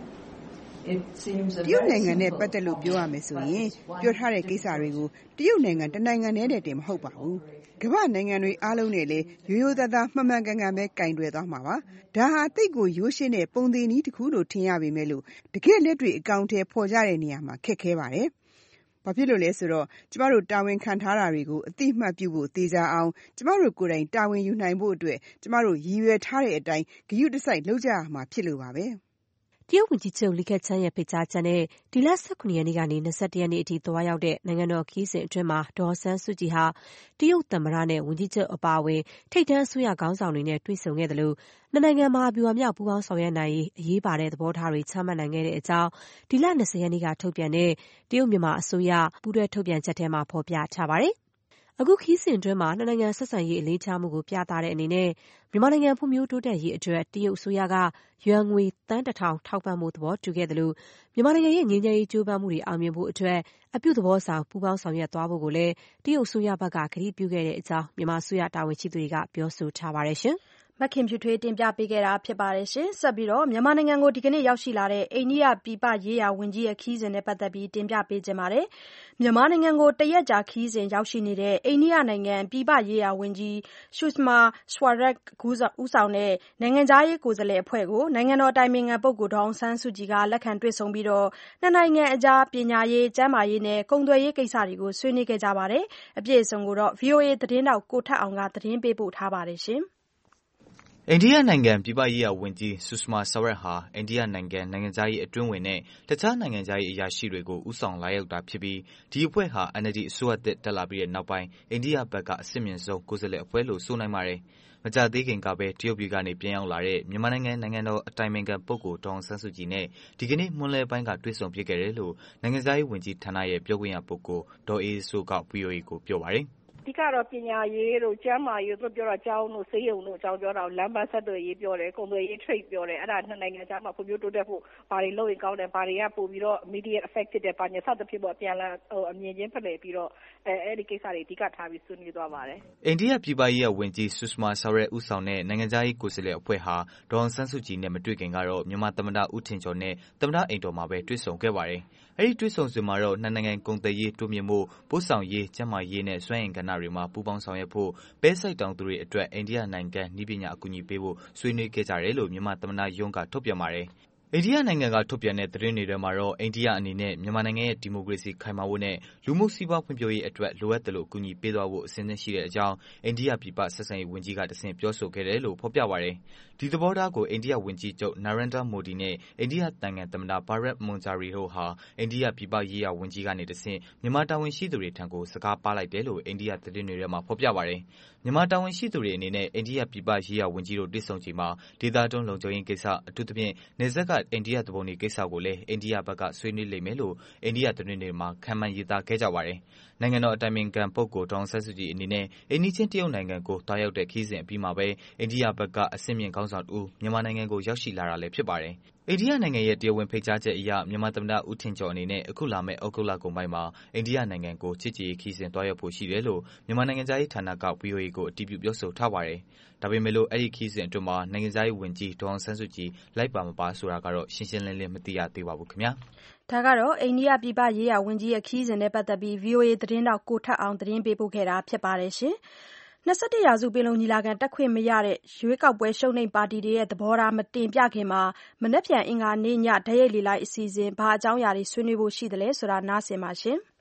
It seems a တရုတ်နိုင်ငံနဲ့ပတ်သက်လို့ပြောရမယ်ဆိုရင်ပြောထားတဲ့ကိစ္စတွေကိုတရုတ်နိုင်ငံတနိုင်ငံနဲ့တည်းမဟုတ်ပါဘူး။ကမ္ဘာနိုင်ငံတွေအားလုံးနဲ့လည်းရိုးရိုးသားသားမှန်မှန်ကန်ကန်ပဲကင်တွယ်သွားမှာပါ။ဒါဟာတိတ်ကိုရိုးရှင်းတဲ့ပုံသေးနည်းတစ်ခုလို့ထင်ရပေမဲ့လို့တကယ်လက်တွေ့အကောင့်ထဲပေါ်ကြတဲ့နေရာမှာခက်ခဲပါတယ်။ဘာဖြစ်လို့လဲဆိုတော့ကျမတို့တာဝန်ခံထားတာတွေကိုအတိအမှတ်ပြုဖို့သေချာအောင်ကျမတို့ကိုယ်တိုင်တာဝန်ယူနိုင်ဖို့အတွက်ကျမတို့ရည်ရွယ်ထားတဲ့အတိုင်းဂရုတစိုက်လုပ်ကြရမှာဖြစ်လို့ပါပဲ။တရုတ်ဝန်ကြီးချုပ်လီခက်ချန်းရဲ့ဖိတ်ကြားချက်နဲ့ဒီလ၁၇ရက်နေ့ကနေ၂၁ရက်နေ့အထိသွားရောက်တဲ့နိုင်ငံတော်ခရီးစဉ်အတွင်းမှာဒေါ်အောင်ဆန်းစုကြည်ဟာတရုတ်သမ္မတနဲ့ဝန်ကြီးချုပ်အပါအဝင်ထိပ်တန်းအစိုးရခေါင်းဆောင်တွေနဲ့တွေ့ဆုံခဲ့တယ်လို့နှစ်နိုင်ငံမဟာဗျူဟာမြောက်ပူးပေါင်းဆောင်ရွက်နိုင်ရေးအရေးပါတဲ့သဘောထားတွေချမှတ်နိုင်ခဲ့တဲ့အကြောင်းဒီလ၂၀ရက်နေ့ကထုတ်ပြန်တဲ့တရုတ်မြန်မာအစိုးရပူးတွဲထုတ်ပြန်ချက်ထဲမှာဖော်ပြထားပါတယ်။အခုခရီးစဉ်အတွင်းမှာနှစ်နိုင်ငံဆက်ဆံရေးအလေးထားမှုကိုပြသတဲ့အနေနဲ့မြန်မာနိုင်ငံဖွံ့ဖြိုးတိုးတက်ရေးအတွက်တရုတ်အစိုးရကယွမ်ငွေသန်းတစ်ထောင်ထောက်ပံ့မှုသဘောတူခဲ့တယ်လို့မြန်မာနိုင်ငံရဲ့ငြိမ်းချမ်းရေးကြိုးပမ်းမှုတွေအောင်မြင်ဖို့အတွက်အပြုသဘောဆောင်ပူးပေါင်းဆောင်ရွက်သွားဖို့ကိုလည်းတရုတ်အစိုးရဘက်ကကတိပြုခဲ့တဲ့အကြောင်းမြန်မာအစိုးရတာဝန်ရှိသူတွေကပြောဆိုထားပါတယ်ရှင်။မခင်ဖြူထွေးတင်ပြပေးခဲ့တာဖြစ်ပါတယ်ရှင်။ဆက်ပြီးတော့မြန်မာနိုင်ငံကိုဒီကနေ့ရောက်ရှိလာတဲ့အိန္ဒိယပြည်ပရေးရာဝန်ကြီးရဲ့ခရီးစဉ်နဲ့ပတ်သက်ပြီးတင်ပြပေးခြင်းပါတယ်။မြန်မာနိုင်ငံကိုတရက်ကြာခရီးစဉ်ရောက်ရှိနေတဲ့အိန္ဒိယနိုင်ငံပြည်ပရေးရာဝန်ကြီးရှုရှမာဆွာရက်ဦးဆောင်တဲ့နိုင်ငံခြားရေးကိုယ်စားလှယ်အဖွဲ့ကိုနိုင်ငံတော်တိုင်ပင်ခံပုဂ္ဂိုလ်ဒေါ်အောင်ဆန်းစုကြည်ကလက်ခံတွေ့ဆုံပြီးတော့နှစ်နိုင်ငံအကြားပညာရေး၊ကျန်းမာရေးနဲ့ကုန်သွယ်ရေးကိစ္စတွေကိုဆွေးနွေးခဲ့ကြပါတယ်။အပြည့်အစုံကိုတော့ ဗွီအိုအေသတင်းထောက်ကိုထက်အောင်ကသတင်းပေးပို့ထားပါတယ်ရှင်။အိန္ဒိယနိုင်ငံပြည်ပရေးရာဝန်ကြီးဆူရှမာဆွာရက်ဟာအိန္ဒိယနိုင်ငံနိုင်ငံခြားရေးအတွင်းဝင်နဲ့တခြားနိုင်ငံခြားရေးအရာရှိတွေကိုဦးဆောင်လာရောက်တာဖြစ်ပြီးဒီအဖွဲ့ဟာ အန်အယ်လ်ဒီ အစိုးရသစ်တက်လာပြီးတဲ့နောက်ပိုင်းအိန္ဒိယဘက်ကအဆင့်မြင့်ဆုံးကိုယ်စားလှယ်အဖွဲ့လို့ဆိုနိုင်ပါတယ်။မကြာသေးခင်ကပဲတရုတ်ပြည်ကနေပြန်ရောက်လာတဲ့မြန်မာနိုင်ငံနိုင်ငံတော်အတိုင်ပင်ခံပုဂ္ဂိုလ်ဒေါ်အောင်ဆန်းစုကြည်နဲ့ဒီကနေ့မွန်းလွဲပိုင်းကတွေ့ဆုံဖြစ်ခဲ့တယ်လို့နိုင်ငံခြားရေးဝန်ကြီးဌာနရဲ့ပြောခွင့်ရပုဂ္ဂိုလ်ဒေါ်အေးစိုးက ဗွီအိုအေကိုပြောပါတယ်။အဓိကတော့ပညာရေးတို့ကျန်းမာရေးတို့ပြောတော့ကျောင်းတို့ဆေးရုံတို့အကြောင်းပြောတာလမ်းပန်းဆက်သွယ်ရေးပြောတယ်ကုန်သွယ်ရေး trade ပြောတယ်အဲ့ဒါနှစ်နိုင်ငံကြားမှာဖွံ့ဖြိုးတိုးတက်ဖို့ဘာတွေလုပ်ရင်ကောင်းတယ်ဘာတွေကပို့ပြီးတော့ immediate effect ဖြစ်တယ်ဘာညာစသဖြင့်ပေါ့ပြန်လာဟိုအမြင်ချင်းဖလှယ်ပြီးတော့အဲအဲ့ဒီကိစ္စတွေအဓိကထားပြီးဆွေးနွေးသွားပါတယ်အိန္ဒိယပြည်ပရေးရာဝန်ကြီးဆူရှမာဆွာရက်ဦးဆောင်တဲ့နိုင်ငံခြားရေးကိုယ်စားလှယ်အဖွဲ့ဟာဒေါ်အောင်ဆန်းစုကြည်နဲ့မတွေ့ခင်ကတော့မြန်မာသမ္မတဦးထင်ကျော်နဲ့သမ္မတအိမ်တော်မှာပဲတွေ့ဆုံခဲ့ပါတယ်အဲ့ဒီတွေ့ဆုံစဉ်မှာတော့နှစ်နိုင်ငံကုန်သွယ်ရေးတိုးမြင့်မှုပို့ဆောင်ရေးကျန်းမာရေးနဲ့စွမ်းအင်ကဏ္ဍတွေမှာပူးပေါင်းဆောင်ရွက်ဖို့ပဲစိုက်တောင်သူတွေအတွက်အိန္ဒိယနိုင်ငံနည်းပညာအကူအညီပေးဖို့ဆွေးနွေးခဲ့ကြတယ်လို့မြန်မာသမ္မတရုံးကထုတ်ပြန်ပါတယ်။အိန္ဒိယနိုင်ငံကထုတ်ပြန်တဲ့သတင်းတွေထဲမှာတော့အိန္ဒိယအနေနဲ့မြန်မာနိုင်ငံရဲ့ဒီမိုကရေစီခိုင်မာဖို့နဲ့လူမှုစီးပွားဖွံ့ဖြိုးရေးအတွက်လိုအပ်တယ်လို့အကူအညီပေးသွားဖို့အစဉ်သင့်ရှိတဲ့အကြောင်းအိန္ဒိယပြည်ပဆက်ဆံရေးဝန်ကြီးကတဆင့်ပြောဆိုခဲ့တယ်လို့ဖော်ပြပါတယ်။ဒီသဘောထားကိုအိန္ဒိယဝန်ကြီးချုပ်နာရန်ဒါမိုဒီနဲ့အိန္ဒိယနိုင်ငံသမ္မတဘာရက်မွန်ဂျာရီတို့ဟာအိန္ဒိယပြည်ပရေးရာဝန်ကြီးကနေတဆင့်မြန်မာတာဝန်ရှိသူတွေထံကိုစကားပါလိုက်တယ်လို့အိန္ဒိယသတင်းတွေထဲမှာဖော်ပြပါတယ်။မြန်မာတာဝန်ရှိသူတွေအနေနဲ့အိန္ဒိယပြည်ပရေးရာဝန်ကြီးတို့တွေ့ဆုံချိန်မှာဒေသတွင်းလုံခြုံရေးကိစ္စအထူးသဖြင့်နယ်စပ်ကအိန္ဒိယသဘောနေကိစ္စကိုလည်းအိန္ဒိယဘက်ကဆွေးနွေးလိမ့်မယ်လို့အိန္ဒိယသတင်းတွေမှာခန့်မှန်းရေးသားခဲ့ကြပါတယ်။နိုင်ငံတော်အတိုင်ပင်ခံပုဂ္ဂိုလ်ဒေါ်အောင်ဆန်းစုကြည်အနေနဲ့အိမ်နီးချင်းတရုတ်နိုင်ငံကိုတွားရောက်တဲ့ခရီးစဉ်အပြီးမှာပဲအိန္ဒိယဘက်ကအဆင့်မြင့်ခေါင်းဆောင်တူမြန်မာနိုင်ငံကိုရောက်ရှိလာတာလည်းဖြစ်ပါတယ်။အိန္ဒိယနိုင်ငံရဲ့တရားဝင်ဖိတ်ကြားချက်အရမြန်မာသမ္မတဦးထင်ကျော်အနေနဲ့အခုလာမယ့်ဩဂုတ်လကုန်ပိုင်းမှာအိန္ဒိယနိုင်ငံကိုချစ်ကြည်ရေးခရီးစဉ်တွားရောက်ဖို့ရှိတယ်လို့မြန်မာနိုင်ငံသားရေးဌာနက ဗွီအိုအေကိုအတည်ပြုပြောဆိုထားပါတယ်။ဒါပေမဲ့လို့အဲ့ဒီခရီးစဉ်အတွင်းမှာနိုင်ငံသားရေးဝန်ကြီးဒေါ်အောင်ဆန်းစုကြည်လိုက်ပါမပါဆိုတာကတော့ရှင်းရှင်းလင်းလင်းမသိရသေးပါဘူးခင်ဗျာ။ဒါကတော့အိန္ဒိယပြည်ပရေးရာဝန်ကြီးရဲ့ခရီးစဉ်နဲ့ပတ်သက်ပြီး ဗွီအိုအေသတင်းတောက်ကိုထက်အောင်သတင်းပေးပို့ခဲ့တာဖြစ်ပါတယ်ရှင်။၂၁ရာစုပင်လုံညီလာခံတက်ခွင့်မရတဲ့ရွေးကောက်ပွဲရှုံးနိမ့်ပါတီတွေရဲ့သဘောထားမတင်ပြခင်မှာမနက်ဖြန်အင်္ဂါနေ့ညဓာတ်ရိုက်လေလိုက်အစီအစဉ်ဘာအကြောင်းအရာတွေဆွေးနွေးဖို့ရှိသလဲဆိုတာနားဆင်ပါရှင်။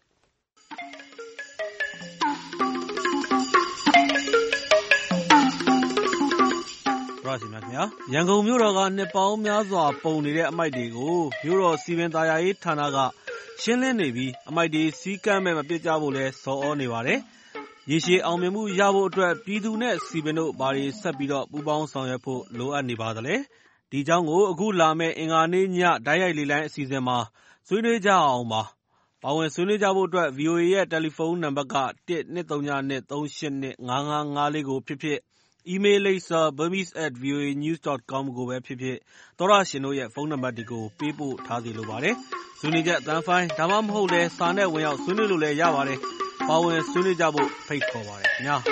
ရရှိမြခင်ဗျာရန်ကုန်မြို့တော်ကနှစ်ပေါင်းများစွာပုံနေတဲ့အမိုက်တွေကိုမြို့တော်စီမံသားယာရေးဌာနကရှင်းလင်းနေပြီးအမိုက်တွေစီးကမ်းမဲ့မပစ်ကြဖို့လဲဆော်ဩနေပါတယ်။ရေရှည်အောင်မြင်မှုရဖို့အတွက်ပြည်သူနဲ့စီပင်တို့ဘာတွေဆက်ပြီးတော့ပူးပေါင်းဆောင်ရွက်ဖို့လိုအပ်နေပါသလဲ။ဒီအကြောင်းကိုအခုလာမယ့်အင်္ဂါနေ့ညဓာတ်ရိုက်လေလိုင်းအစီအစဉ်မှာဆွေးနွေးကြအောင်ပါ။ပါဝင်ဆွေးနွေးကြဖို့အတွက် ဗွီအိုအေ ရဲ့တယ်လီဖုန်းနံပါတ်ကone two three two two three eight two five five fiveလေးကိုဖြစ်ဖြစ်အီးမေးလ်လိပ်စာ burmese at voanews dot com ကိုပဲဖြစ်ဖြစ်သောရရှင်တို့ရဲ့ဖုန်းနံပါတ်တွေကိုပေးပို့ထားစီလိုပါတယ်။ဆွေးနွေးချက်အသံဖိုင်းဒါမှမဟုတ်လဲစာနဲ့ဝင်ရောက်ဆွေးနွေးလို့လည်းရပါတယ်။ပါဝင်ဆွေးနွေးကြဖို့ဖိတ်ခေါ်ပါတယ်ခင်ဗျာ။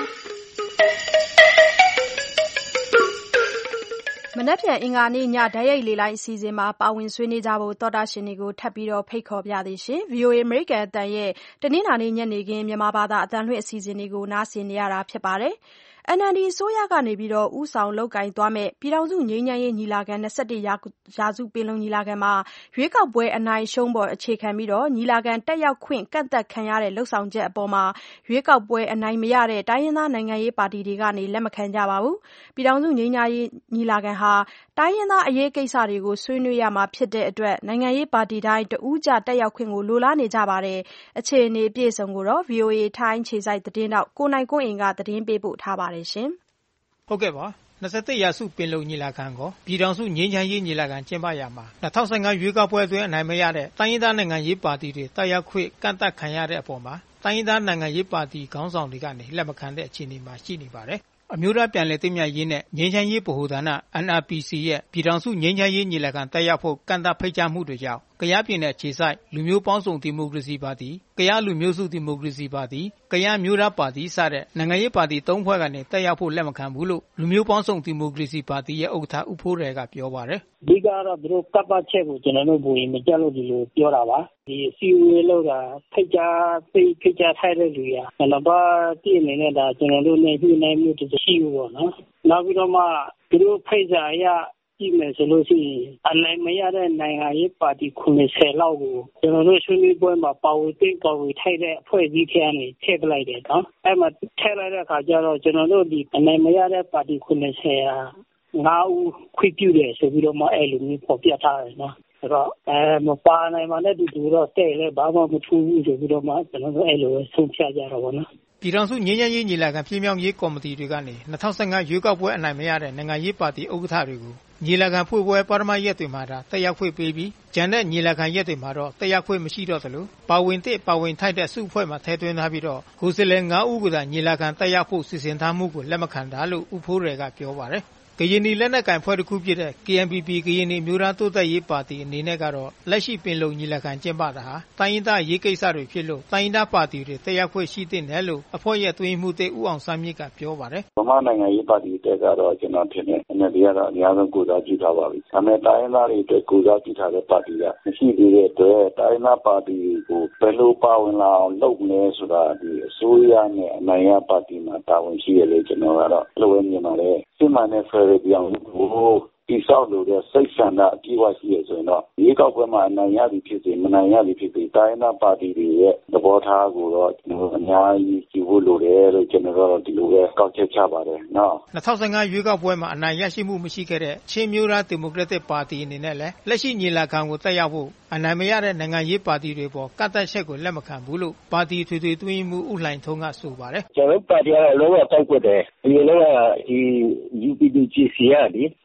မနက်ဖြန်အင်္ဂါနေ့ညဓာတ်ရိုက်လေလိုင်းအစီအစဉ်မှာပါဝင်ဆွေးနွေးကြဖို့သောတာရှင်တွေကိုထပ်ပြီးတော့ဖိတ်ခေါ်ပြသေးရှင်။ ဗွီအိုအေ အမေရိကန်အသံရဲ့တနင်္လာနေ့ညနေခင်းမြန်မာဘာသာအသံလွှင့်အစီအစဉ်တွေကိုနားဆင်နေရတာဖြစ်ပါတယ်။ အန်အယ်လ်ဒီ အစိုးရကနေပြီးတော့ဦးဆောင်လုပ်ကိုင်သွားမဲ့ပြည်ထောင်စုငြိမ်းချမ်းရေးညီလာခံ၂၁ရာစုပင်လုံညီလာခံမှာရွေးကောက်ပွဲအနိုင်အရှုံးပေါ်အခြေခံပြီးတော့ညီလာခံတက်ရောက်ခွင့်ကန့်သတ်ခံရတဲ့လှုပ်ဆောင်ချက်အပေါ်မှာရွေးကောက်ပွဲအနိုင်မရတဲ့တိုင်းရင်းသားနိုင်ငံရေးပါတီတွေကနေလက်မခံကြပါဘူး။ပြည်ထောင်စုငြိမ်းချမ်းရေးညီလာခံဟာတိုင်းရင်းသားအရေးကိစ္စတွေကိုဆွေးနွေးရမှာဖြစ်တဲ့အတွက်နိုင်ငံရေးပါတီတိုင်းတဦးကြတက်ရောက်ခွင့်ကိုလိုလားနေကြပါတယ်။အခြေအနေအပြည့်အစုံကိုတော့ ဗွီအိုအေ ထိုင်းခြေစိုက်သတင်းတောက်ကိုနိုင်ကွန်းအိမ်ကသတင်းပေးပို့ထားပါတယ်ရှင်။ဟုတ်ကဲ့ပါ။၂၁ရာစုပင်လုံညီလာခံကိုပြည်ထောင်စုငြိမ်းချမ်းရေးညီလာခံကျင်းပရာမှာ၂၀၁၅ရွေးကောက်ပွဲအတွင်းအနိုင်မရတဲ့တိုင်းရင်းသားနိုင်ငံရေးပါတီတွေတက်ရောက်ခွင့်ကန့်သတ်ခံရတဲ့အပေါ်မှာတိုင်းရင်းသားနိုင်ငံရေးပါတီခေါင်းဆောင်တွေကနေလက်မခံတဲ့အခြေအနေမှာရှိနေပါတယ်။အမျိုးသားပြန်လည်သင့်မြတ်ရေးနဲ့ငြိမ်းချမ်းရေးဗဟိုဌာန N R P C ရဲ့ပြည်ထောင်စုငြိမ်းချမ်းရေးညီလာခံတက်ရောက်ဖို့ကန့်သတ်ဖိတ်ကြားမှုတွေကြောင့်ကယားပြည်နယ်ခြေဆိုင်လူမျိုးပေါင်းစုံဒီမိုကရေစီပါတီ၊ကယားလူမျိုးစုဒီမိုကရေစီပါတီ၊ကယားမျိုးသားပါတီစတဲ့နိုင်ငံရေးပါတီသုံးဖွဲ့ကနေတက်ရောက်ဖို့လက်မခံဘူးလို့လူမျိုးပေါင်းစုံဒီမိုကရေစီပါတီရဲ့ဥက္ကဋ္ဌဦးဖိုးရယ်ကပြောပါတယ်။အဓိကတော့သူတို့ကပ်ပတ်ချက်ကိုကျွန်တော်တို့ဘူရင်မကြလို့ဒီလိုပြောတာပါ။ဒီစီဝေးလောက်တာဖိတ်ကြားဖိတ်ဖိတ်ကြားထိုက်တဲ့လူရကျွန်တော်ပါတည်နေတဲ့ဒါကျွန်တော်တို့နဲ့ညှိနှိုင်းမှုတရှိဘူးပေါ့နော်။နောက်ပြီးတော့မှသူတို့ဖိတ်စာအရကြည့်မယ်ဆိုလို့ရှိရင်အနိုင်မရတဲ့နိုင်ငံရေးပါတီခုနှစ်ဆယ်လောက်ကိုကျွန်တော်တို့ဆွေးနွေးပွဲမှာပါဝင်သိပါဝင်ထိုက်တဲ့အဖွဲ့အစည်းထဲကနေထည့်ပလိုက်တယ်နော်အဲ့မှာထည့်လိုက်တဲ့အခါကျတော့ကျွန်တော်တို့ဒီအနိုင်မရတဲ့ပါတီခုနှစ်ဆယ်ဟာငါးဦးခွင့်ပြုတယ်ဆိုပြီးတော့မှအဲ့လိုမျိုးပေါ်ပြထားတယ်နော်အဲ့တော့အဲမပါနိုင်မှလည်းဒီလိုတော့တဲ့လဲဘာမှမထူးဘူးဆိုပြီးတော့မှကျွန်တော်တို့အဲ့လိုဆုံးဖြတ်ကြတော့ဗောနော်ပြည်ထောင်စုငြိမ်းချမ်းရေးညီလာခံပြည်မြောက်ရေးကော်မတီတွေကနေ၂၀၁၅ရွေးကောက်ပွဲအနိုင်မရတဲ့နိုင်ငံရေးပါတီဥက္ကဋ္ဌတွေကိုညီလာခံဖွဲ့ပွဲပါရမရက်တွေမှာတက်ရောက်ခွင့်ပေးပြီးကျန်တဲ့ညီလာခံရက်တွေမှာတော့တက်ရောက်ခွင့်မရှိတော့သလိုပါဝင်တဲ့ပါဝင်ထိုက်တဲ့စုအဖွဲ့မှာထည့်သွင်းထားပြီးတော့ကိုယ်စားလှယ်ငါးဦးကသာညီလာခံတက်ရောက်ဖို့စီစဉ်ထားမှုကိုလက်မခံတာလို့ဦးဖိုးရယ်ကပြောပါတယ်ကရင်နီလက်နက်ကိုင်ဖွဲ့တစ်ခုဖြစ်တဲ့ K N P P ကရင်နီမျိုးသားတိုးတက်ရေးပါတီအနေနဲ့ကတော့လက်ရှိပင်လုံညီလာခံကျင်းပတာဟာတိုင်းရင်းသားရေးကိစ္စတွေဖြစ်လို့တိုင်းရင်းသားပါတီတွေတက်ရောက်ခွင့်ရှိတဲ့နယ်လို့အဖွဲ့ရဲ့တွင်မှုတဲ့ဦးအောင်ဆန်းမြင့်ကပြောပါတယ်ဗမာနိုင်ငံရေးပါတီတက်ကတော့ကျွန်တော်ထင်တယ် N L D ကတော့အများဆုံးကိုယ်စားပြုထားပါပြီဒါပေမဲ့တိုင်းရင်းသားတွေအတွက်ကိုယ်စားပြုထားတဲ့ပါတီကမရှိသေးတဲ့အတွက်တိုင်းရင်းသားပါတီကိုဘယ်လိုပါဝင်လာအောင်လုပ်မလဲဆိုတာဒီအစိုးရနဲ့အနိုင်ရပါတီမှာတာဝန်ရှိရလေကျွန်တော်ကတော့လိုဝဲမြင်ပါတယ်စစ်မှန်တဲ့ဖယ်ဒရယ်ပြောင်းလို့ဒီဆောက်လို့တဲ့စိတ်ဆန္ဒအပြည့်အဝရှိရဆိုရင်တော့ဒီကောက်ပွဲမှာအနိုင်ရသည်ဖြစ်စေမနိုင်ရသည်ဖြစ်စေတိုင်းနာပါတီတွေရဲ့သဘောထားကိုတော့ကျွန်တော်အများကြီးကြည့်ဖို့လိုတယ်လို့ကျွန်တော်တို့ဒီလိုပဲကောက်ချက်ချပါတယ်နော်၂၀၁၅ရွေးကောက်ပွဲမှာအနိုင်ရရှိမှုမရှိခဲ့တဲ့ချင်းမျိုးသားဒီမိုကရက်တစ်ပါတီအနေနဲ့လည်းလက်ရှိညီလာခံကိုတက်ရောက်ဖို့အနိုင်မရတဲ့နိုင်ငံရေးပါတီတွေပေါ်ကတ်သက်ချက်ကိုလက်မခံဘူးလို့ပါတီထွေထွေတွင်းမှုဦးလှိုင်ထုံးကဆိုပါတယ်ကျွန်တော်ပါတီကတော့လုံးဝတောက်ကွက်တယ်ဒီလိုကဒီ U P D G C ကဒီသတ်မှတ်ထားတဲ့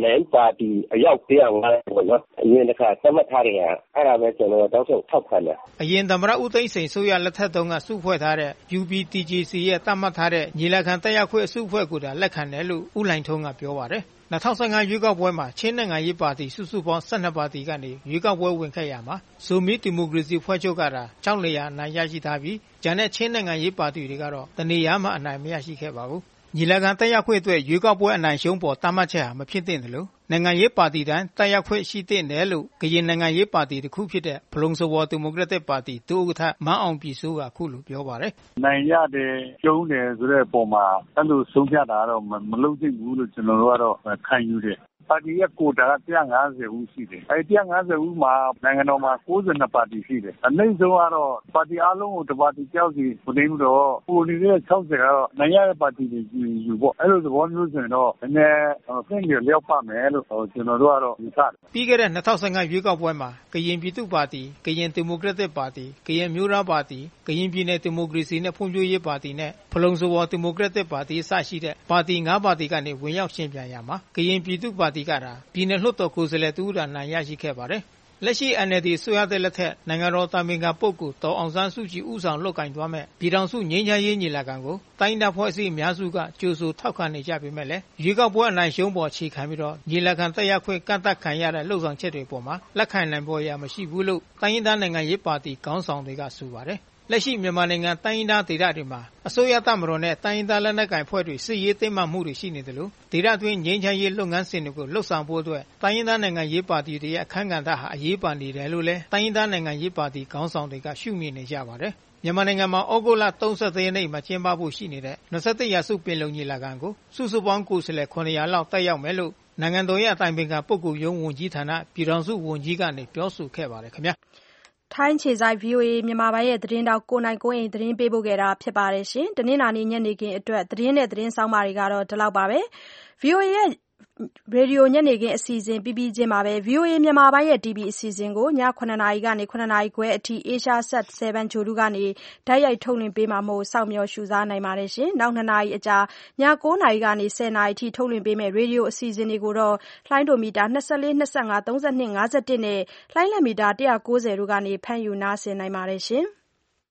နိုင်ငံရေးပါတီအယောက်တရာငါးပေါ့နော်အရင်တစ်ခါသတ်မှတ်ထားတယ်အဲ့ဒါပဲကျွန်တော်တောက်လျှောက်ထောက်ခံတယ်အရင်သမ္မတဦးသိန်းစိန်ဆိုရလက်ထက်တုန်းကစုဖွဲ့ထားတဲ့ U P T J C ရဲ့သတ်မှတ်ထားတဲ့ညီလာခံတက်ရောက်ခွင့်အစုအဖွဲ့ကိုဒါလက်ခံတယ်လို့ဦးလှိုင်ထုံးကပြောပါတယ်၂၀၁၅ရွေးကောက်ပွဲမှာချင်းနိုင်ငံရေးပါတီစုစုပေါင်း၁၂ပါတီကနေရွေးကောက်ပွဲဝင်ခဲ့ရမှာဇိုမီဒီမိုကရေစီဖွဲ့ချုပ်ကတာ၆နေရာအနိုင်ရရှိထားပြီးကျန်တဲ့ချင်းနိုင်ငံရေးပါတီတွေကတော့တနေရာမှအနိုင်မရရှိခဲ့ပါဘူးညီလာခံတက်ရောက်ခွင့်အတွက်ရွေးကောက်ပွဲအနိုင်ရှုံးပေါ်တတ်မှတ်ချက်ဟာမဖြစ်သင့်တယ်လို့နိုင်ငံရေးပါတီတိုင်းတက်ရောက်ခွင့်ရှိသင့်တယ်လို့ကရင်နိုင်ငံရေးပါတီတစ်ခုဖြစ်တဲ့ဖလုံစဝေါ်ဒီမိုကရက်တစ်ပါတီဒုဥက္ကဋ္ဌမန်းအောင်ပြည်စိုးကခုလိုပြောပါတယ်နိုင်ရတယ်ကျုံးတယ်ဆိုတဲ့ပုံမှာအဲ့လိုဆုံးဖြတ်တာတော့မလုပ်သင့်ဘူးလို့ကျွန်တော်တို့ကတော့ခံယူတယ်ပါတီရဲ့ကိုတာကone hundred fiftyဦးရှိတယ်အဲဒီone hundred fiftyဦးမှာနိုင်ငံတော်မှာninetyပါတီရှိတယ်အနည်းဆုံးကတော့ပါတီအားလုံးကိုတစ်ပါတီကြောက်စီမသိဘူးတော့ကိုနေတဲ့sixtyကတော့နိုင်ရတဲ့ပါတီတွေယူပေါ့အဲ့လိုသဘောမျိုးဆိုရင်တော့နည်းနည်းသင်ရလျောက်ပါမယ်လို့ကျွန်တော်တို့ကတော့ယူဆတယ်ပြီးခဲ့တဲ့၂၀၁၅ရွေးကောက်ပွဲမှာကရင်ပြည်သူ့ပါတီကရင်ဒီမိုကရက်တစ်ပါတီကရင်မျိုးသားပါတီကရင်ပြည်နယ်ဒီမိုကရေစီနဲ့ဖွံ့ဖြိုးရေးပါတီနဲ့ဖလုံစဝေါ်ဒီမိုကရက်တစ်ပါတီအစရှိတဲ့ပါတီfiveပါတီကနေဝင်ရောက်ရှင်ပြိုင်ရမှာကရင်ပြည်သူ့ပါတီကတာပြည်နယ်လွှတ်တော်ကိုယ်စားလှယ်တူဦးတာနိုင်ရရှိခဲ့ပါတယ်လက်ရှိ N L D ဆိုရတဲ့လက်ထက်နိုင်ငံတော်တာမင်္ဂပုဂ္ဂိုလ်ဒေါ်အောင်ဆန်းစုကြည်ဦးဆောင်လုပ်ကင်သွားမဲ့ပြည်ထောင်စုငြိမ်းချမ်းရေးညီလာခံကိုတိုင်းဒေသဖွဲ့စည်းအများစုကကြိုဆိုထောက်ခံနေကြပေမဲ့လည်းရွေးကောက်ပွဲအနိုင်ရှုံးပေါ်ခြေခံပြီးတော့ညီလာခံတက်ရောက်ခွင့်ကန့်သတ်ခံရတဲ့လှုပ်ဆောင်ချက်တွေပေါ်မှာလက်ခံနိုင်ပေါ်ရမရှိဘူးလို့တိုင်းရင်းသားနိုင်ငံရေးပါတီခေါင်းဆောင်တွေကဆိုပါတယ်လက်ရှိမြန်မာနိုင်ငံတိုင်းရင်းသားဒေသတွေမှာအစိုးရတပ်မတော်နဲ့တိုင်းရင်းသားလက်နက်ကိုင်ဖွဲ့တွေစစ်ရေးသိမ်းမှမှုတွေရှိနေတယ်လို့ဒေသတွင်းငြိမ်းချမ်းရေးလုပ်ငန်းစဉ်တွေကိုလှုပ်ဆောင်ဖို့အတွက်တိုင်းရင်းသားနိုင်ငံရေးပါတီတွေရဲ့အခမ်းအနားဟာအရေးပါနေတယ်လို့လည်းတိုင်းရင်းသားနိုင်ငံရေးပါတီခေါင်းဆောင်တွေကရှုမြင်နေကြပါတယ်မြန်မာနိုင်ငံမှာဩဂုတ်လ၃၁ရက်နေ့မှာကျင်းပဖို့ရှိနေတဲ့၂၁ရာစုပင်လုံညီလာခံကိုစုစုပေါင်းကိုယ်စားလှယ်၇၀၀လောက်တက်ရောက်မယ်လို့နိုင်ငံတော်ရဲ့အတိုင်ပင်ခံပုဂ္ဂိုလ်ရုံးဝန်ကြီးဌာနပြည်ထောင်စုဝန်ကြီးကနေပြောဆိုခဲ့ပါတယ်ခင်ဗျာထိုင်းခြေဆိုင် V O A မြန်မာပိုင်းရဲ့သတင်းတောက်ကိုနိုင်ကိုရင်သတင်းပေးပို့ခဲ့တာဖြစ်ပါတယ်ရှင်။တနင်္လာနေ့ညနေခင်းအတွက်သတင်းနဲ့သတင်းဆောင်မတွေကတော့ဒီလောက်ပါပဲ။ V O A ရဲ့ရေဒီယိုညနေခင်းအစီအစဉ်ပြီးပြီးချင်းမှာပဲ V O A မြန်မာပိုင်းရဲ့ T V အစီအစဉ်ကိုည၇နာရီကနေ၇နာရီခွဲအထိ Asia Sat seven ဂြိုလ်တုကနေတိုက်ရိုက်ထုတ်လွှင့်ပေးမှာမို့စောင့်မျှော်ရှုစားနိုင်ပါတယ်ရှင်။နောက်၂နာရီအကြာည၉နာရီကနေ၁၀နာရီအထိထုတ်လွှင့်ပေးမယ့်ရေဒီယိုအစီအစဉ်တွေကိုတော့လှိုင်းဒိုမီတာ၂၄ ၂၅ ၃၂ ၅၁နဲ့လှိုင်းလက်မီတာ၁၉၀တို့ကနေဖမ်းယူနားဆင်နိုင်ပါတယ်ရှင်။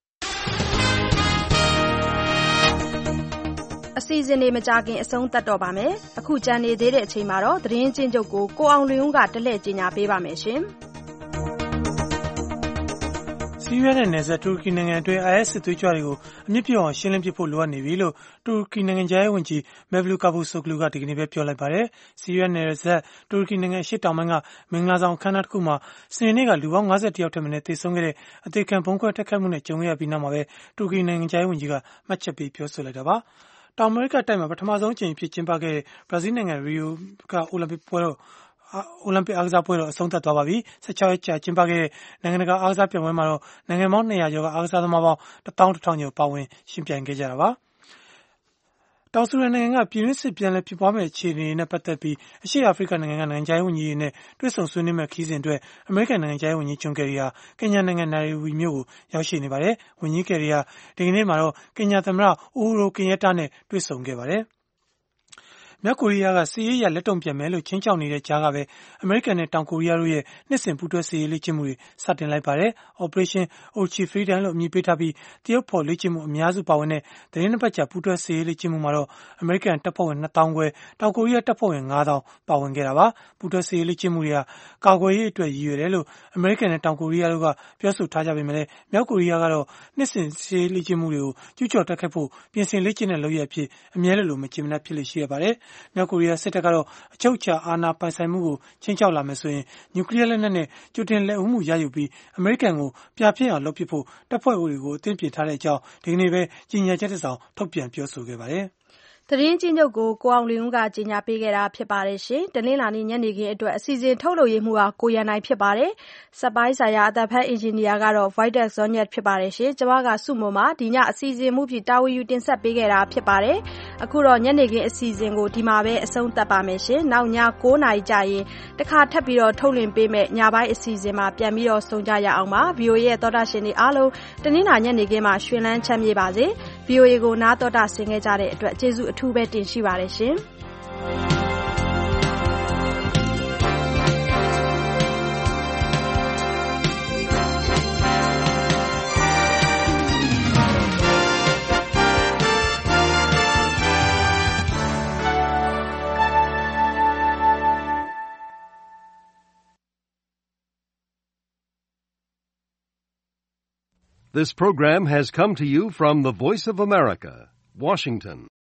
အစီအစဉ်တွေမကြခင်အဆုံးသတ်တော့ပါမယ်။အခုကြံနေသေးတဲ့အချိန်မှာတော့သတင်းချင်းချုပ်ကိုကိုအောင်လွင်ဦးကတလှည့်ကြေညာပေးပါမယ်ရှင်။ဆီးရီးယားနဲ့နယ်စပ်တူရကီနိုင်ငံအတွင်း I S စစ်သွေးကြွတွေကိုအမြင့်ပြည့်အောင်ရှင်းလင်းပစ်ဖို့လိုအပ်နေပြီလို့တူရကီနိုင်ငံခြားရေးဝန်ကြီး Mevlut Cavusoglu ကဒီကနေ့ပဲပြောလိုက်ပါတယ်။ဆီးရီးယားနယ်စပ်တူရကီနိုင်ငံအရှေ့တောင်ပိုင်းကမင်္ဂလာဆောင်အခမ်းအနားတစ်ခုမှာစနေနေ့ကလူပေါင်း၅၁ယောက်ထက်မနည်းသေဆုံးခဲ့တဲ့အသေးခံဘုံခွဲတိုက်ခိုက်မှုနဲ့ကြုံရပြီးနောက်မှာပဲတူရကီနိုင်ငံခြားရေးဝန်ကြီးကမှတ်ချက်ပေးပြောဆိုလိုက်တာပါ။တောင်အမေရိကတိုက်မှာပထမဆုံးအကြိမ်ဖြစ်ကျင်းပခဲ့တဲ့ဘရာဇီးနိုင်ငံရီယိုကအိုလံပစ်ပွဲတော်အိုလံပစ်အားကစားပွဲတော်အဆုံးသတ်သွားပါပြီ။၁၆ရက်ကြာကျင်းပခဲ့တဲ့နိုင်ငံတကာအားကစားပြိုင်ပွဲမှာတော့နိုင်ငံပေါင်း၂၀၀ကျော်ကအားကစားသမားပေါင်းတစ်သောင်းတစ်ထောင်ကျော်ပါဝင်ရှင်ပြိုင်ခဲ့ကြတာပါ။တောင်ဆူဒန်နိုင်ငံကပြည်တွင်းစစ်ပြန်လည်ဖြစ်ပွားမယ့်အခြေအနေနဲ့ပတ်သက်ပြီးအရှေ့အာဖရိကနိုင်ငံကနိုင်ငံခြားရေးဝန်ကြီးတွေနဲ့တွေ့ဆုံဆွေးနွေးမယ့်ခီးစဉ်အတွက်အမေရိကန်နိုင်ငံခြားရေးဝန်ကြီးဂျွန်ကယ်ရီဟာကင်ညာနိုင်ငံနိုင်ရိုဘီမြို့ကိုရောက်ရှိနေပါတယ်။ဝန်ကြီးကယ်ရီဟာဒီကနေ့မှာတော့ကင်ညာသမ္မတအူဟူရိုကင်ယက်တာနဲ့တွေ့ဆုံခဲ့ပါတယ်။မြောက်ကိုရီးယားကစစ်ရေးအရလက်တုံ့ပြန်မယ်လို့ချင်းချောက်နေတဲ့ကြားကပဲအမေရိကန်နဲ့တောင်ကိုရီးယားတို့ရဲ့နှစ်စဉ်ပူးတွဲစစ်ရေးလေ့ကျင့်မှုတွေစတင်လိုက်ပါတယ်။ Operation Orchi Freedom လို့အမည်ပေးထားပြီးတရုတ်ဖော်လေ့ကျင့်မှုအများစုပါဝင်တဲ့သတင်းနှစ်ပတ်ကြာပူးတွဲစစ်ရေးလေ့ကျင့်မှုမှာတော့အမေရိကန်တပ်ဖွဲ့ဝင်နှစ်သောင်းခွဲတောင်ကိုရီးယားတပ်ဖွဲ့ဝင်ငါးသောင်းပါဝင်ခဲ့တာပါ။ပူးတွဲစစ်ရေးလေ့ကျင့်မှုတွေဟာကာကွယ်ရေးအတွက်ရည်ရွယ်တယ်လို့အမေရိကန်နဲ့တောင်ကိုရီးယားတို့ကပြောဆိုထားကြပေမဲ့လည်းမြောက်ကိုရီးယားကတော့နှစ်စဉ်စစ်ရေးလေ့ကျင့်မှုတွေကိုကျူးကျော်တိုက်ခိုက်ဖို့ပြင်ဆင်လေ့ကျင့်တဲ့လုပ်ရအဖြစ်အမြဲတမ်းမကျေမနပ်ဖြစ်လေ့ရှိရပါတယ်။မြောက်ကိုရီးယားစစ်တပ်ကတော့အချုပ်အခြာအာဏာပိုင်ဆိုင်မှုကိုချင်းချောက်လာမယ်ဆိုရင်နျူကလ িয়ার လက်နက်နဲ့ကြိုတင်လက်ဦးမှုရယူပြီးအမေရိကန်ကိုပြဖြစ်အောင်လုပ်ပစ်ဖို့တပ်ဖွဲ့တွေကိုအသင့်ပြင်ထားတဲ့အကြောင်းဒီကနေ့ပဲကြီးညာချက်တစ်စောင်ထုတ်ပြန်ပြောဆိုခဲ့ပါတယ်။သတင်းချင်းချုပ်ကိုကိုအောင်လင်းဦးကကြေညာပေးခဲ့တာဖြစ်ပါတယ်ရှင်။တနင်္လာနေ့ညနေခင်းအတွက်အစီအစဉ်ထုတ်လုပ်ရေးမှုဟာကိုရန်နိုင်ဖြစ်ပါတယ်။စက်ပိုင်းဆိုင်ရာအသက်ဖက်အင်ဂျင်နီယာကတော့ Voidex Zonyet ဖြစ်ပါတယ်ရှင်။ကျွန်မကစုမုံမှာဒီညအစီအစဉ်မှုဖြစ်တာဝန်ယူတင်ဆက်ပေးခဲ့တာဖြစ်ပါတယ်။အခုတော့ညနေခင်းအစီအစဉ်ကိုဒီမှာပဲအဆုံးသတ်ပါမယ်ရှင်။နောက်ည၉နာရီကြာရင်တခါထပ်ပြီးတော့ထုတ်လွှင့်ပေးမယ်ညပိုင်းအစီအစဉ်မှာပြန်ပြီးတော့ဆုံကြရအောင်ပါ။ V O A ရဲ့သောတာရှင်တွေအားလုံးတနင်္လာညနေခင်းမှာရှင်လန်းချမ်းမြေပါစေ။ V O A ကိုနားတော်တာဆင်ခဲ့ကြတဲ့အတွက်ကျေးဇူးအထူးပဲတင်ရှိပါတယ်ရှင်။ This program has come to you from the Voice of America, Washington.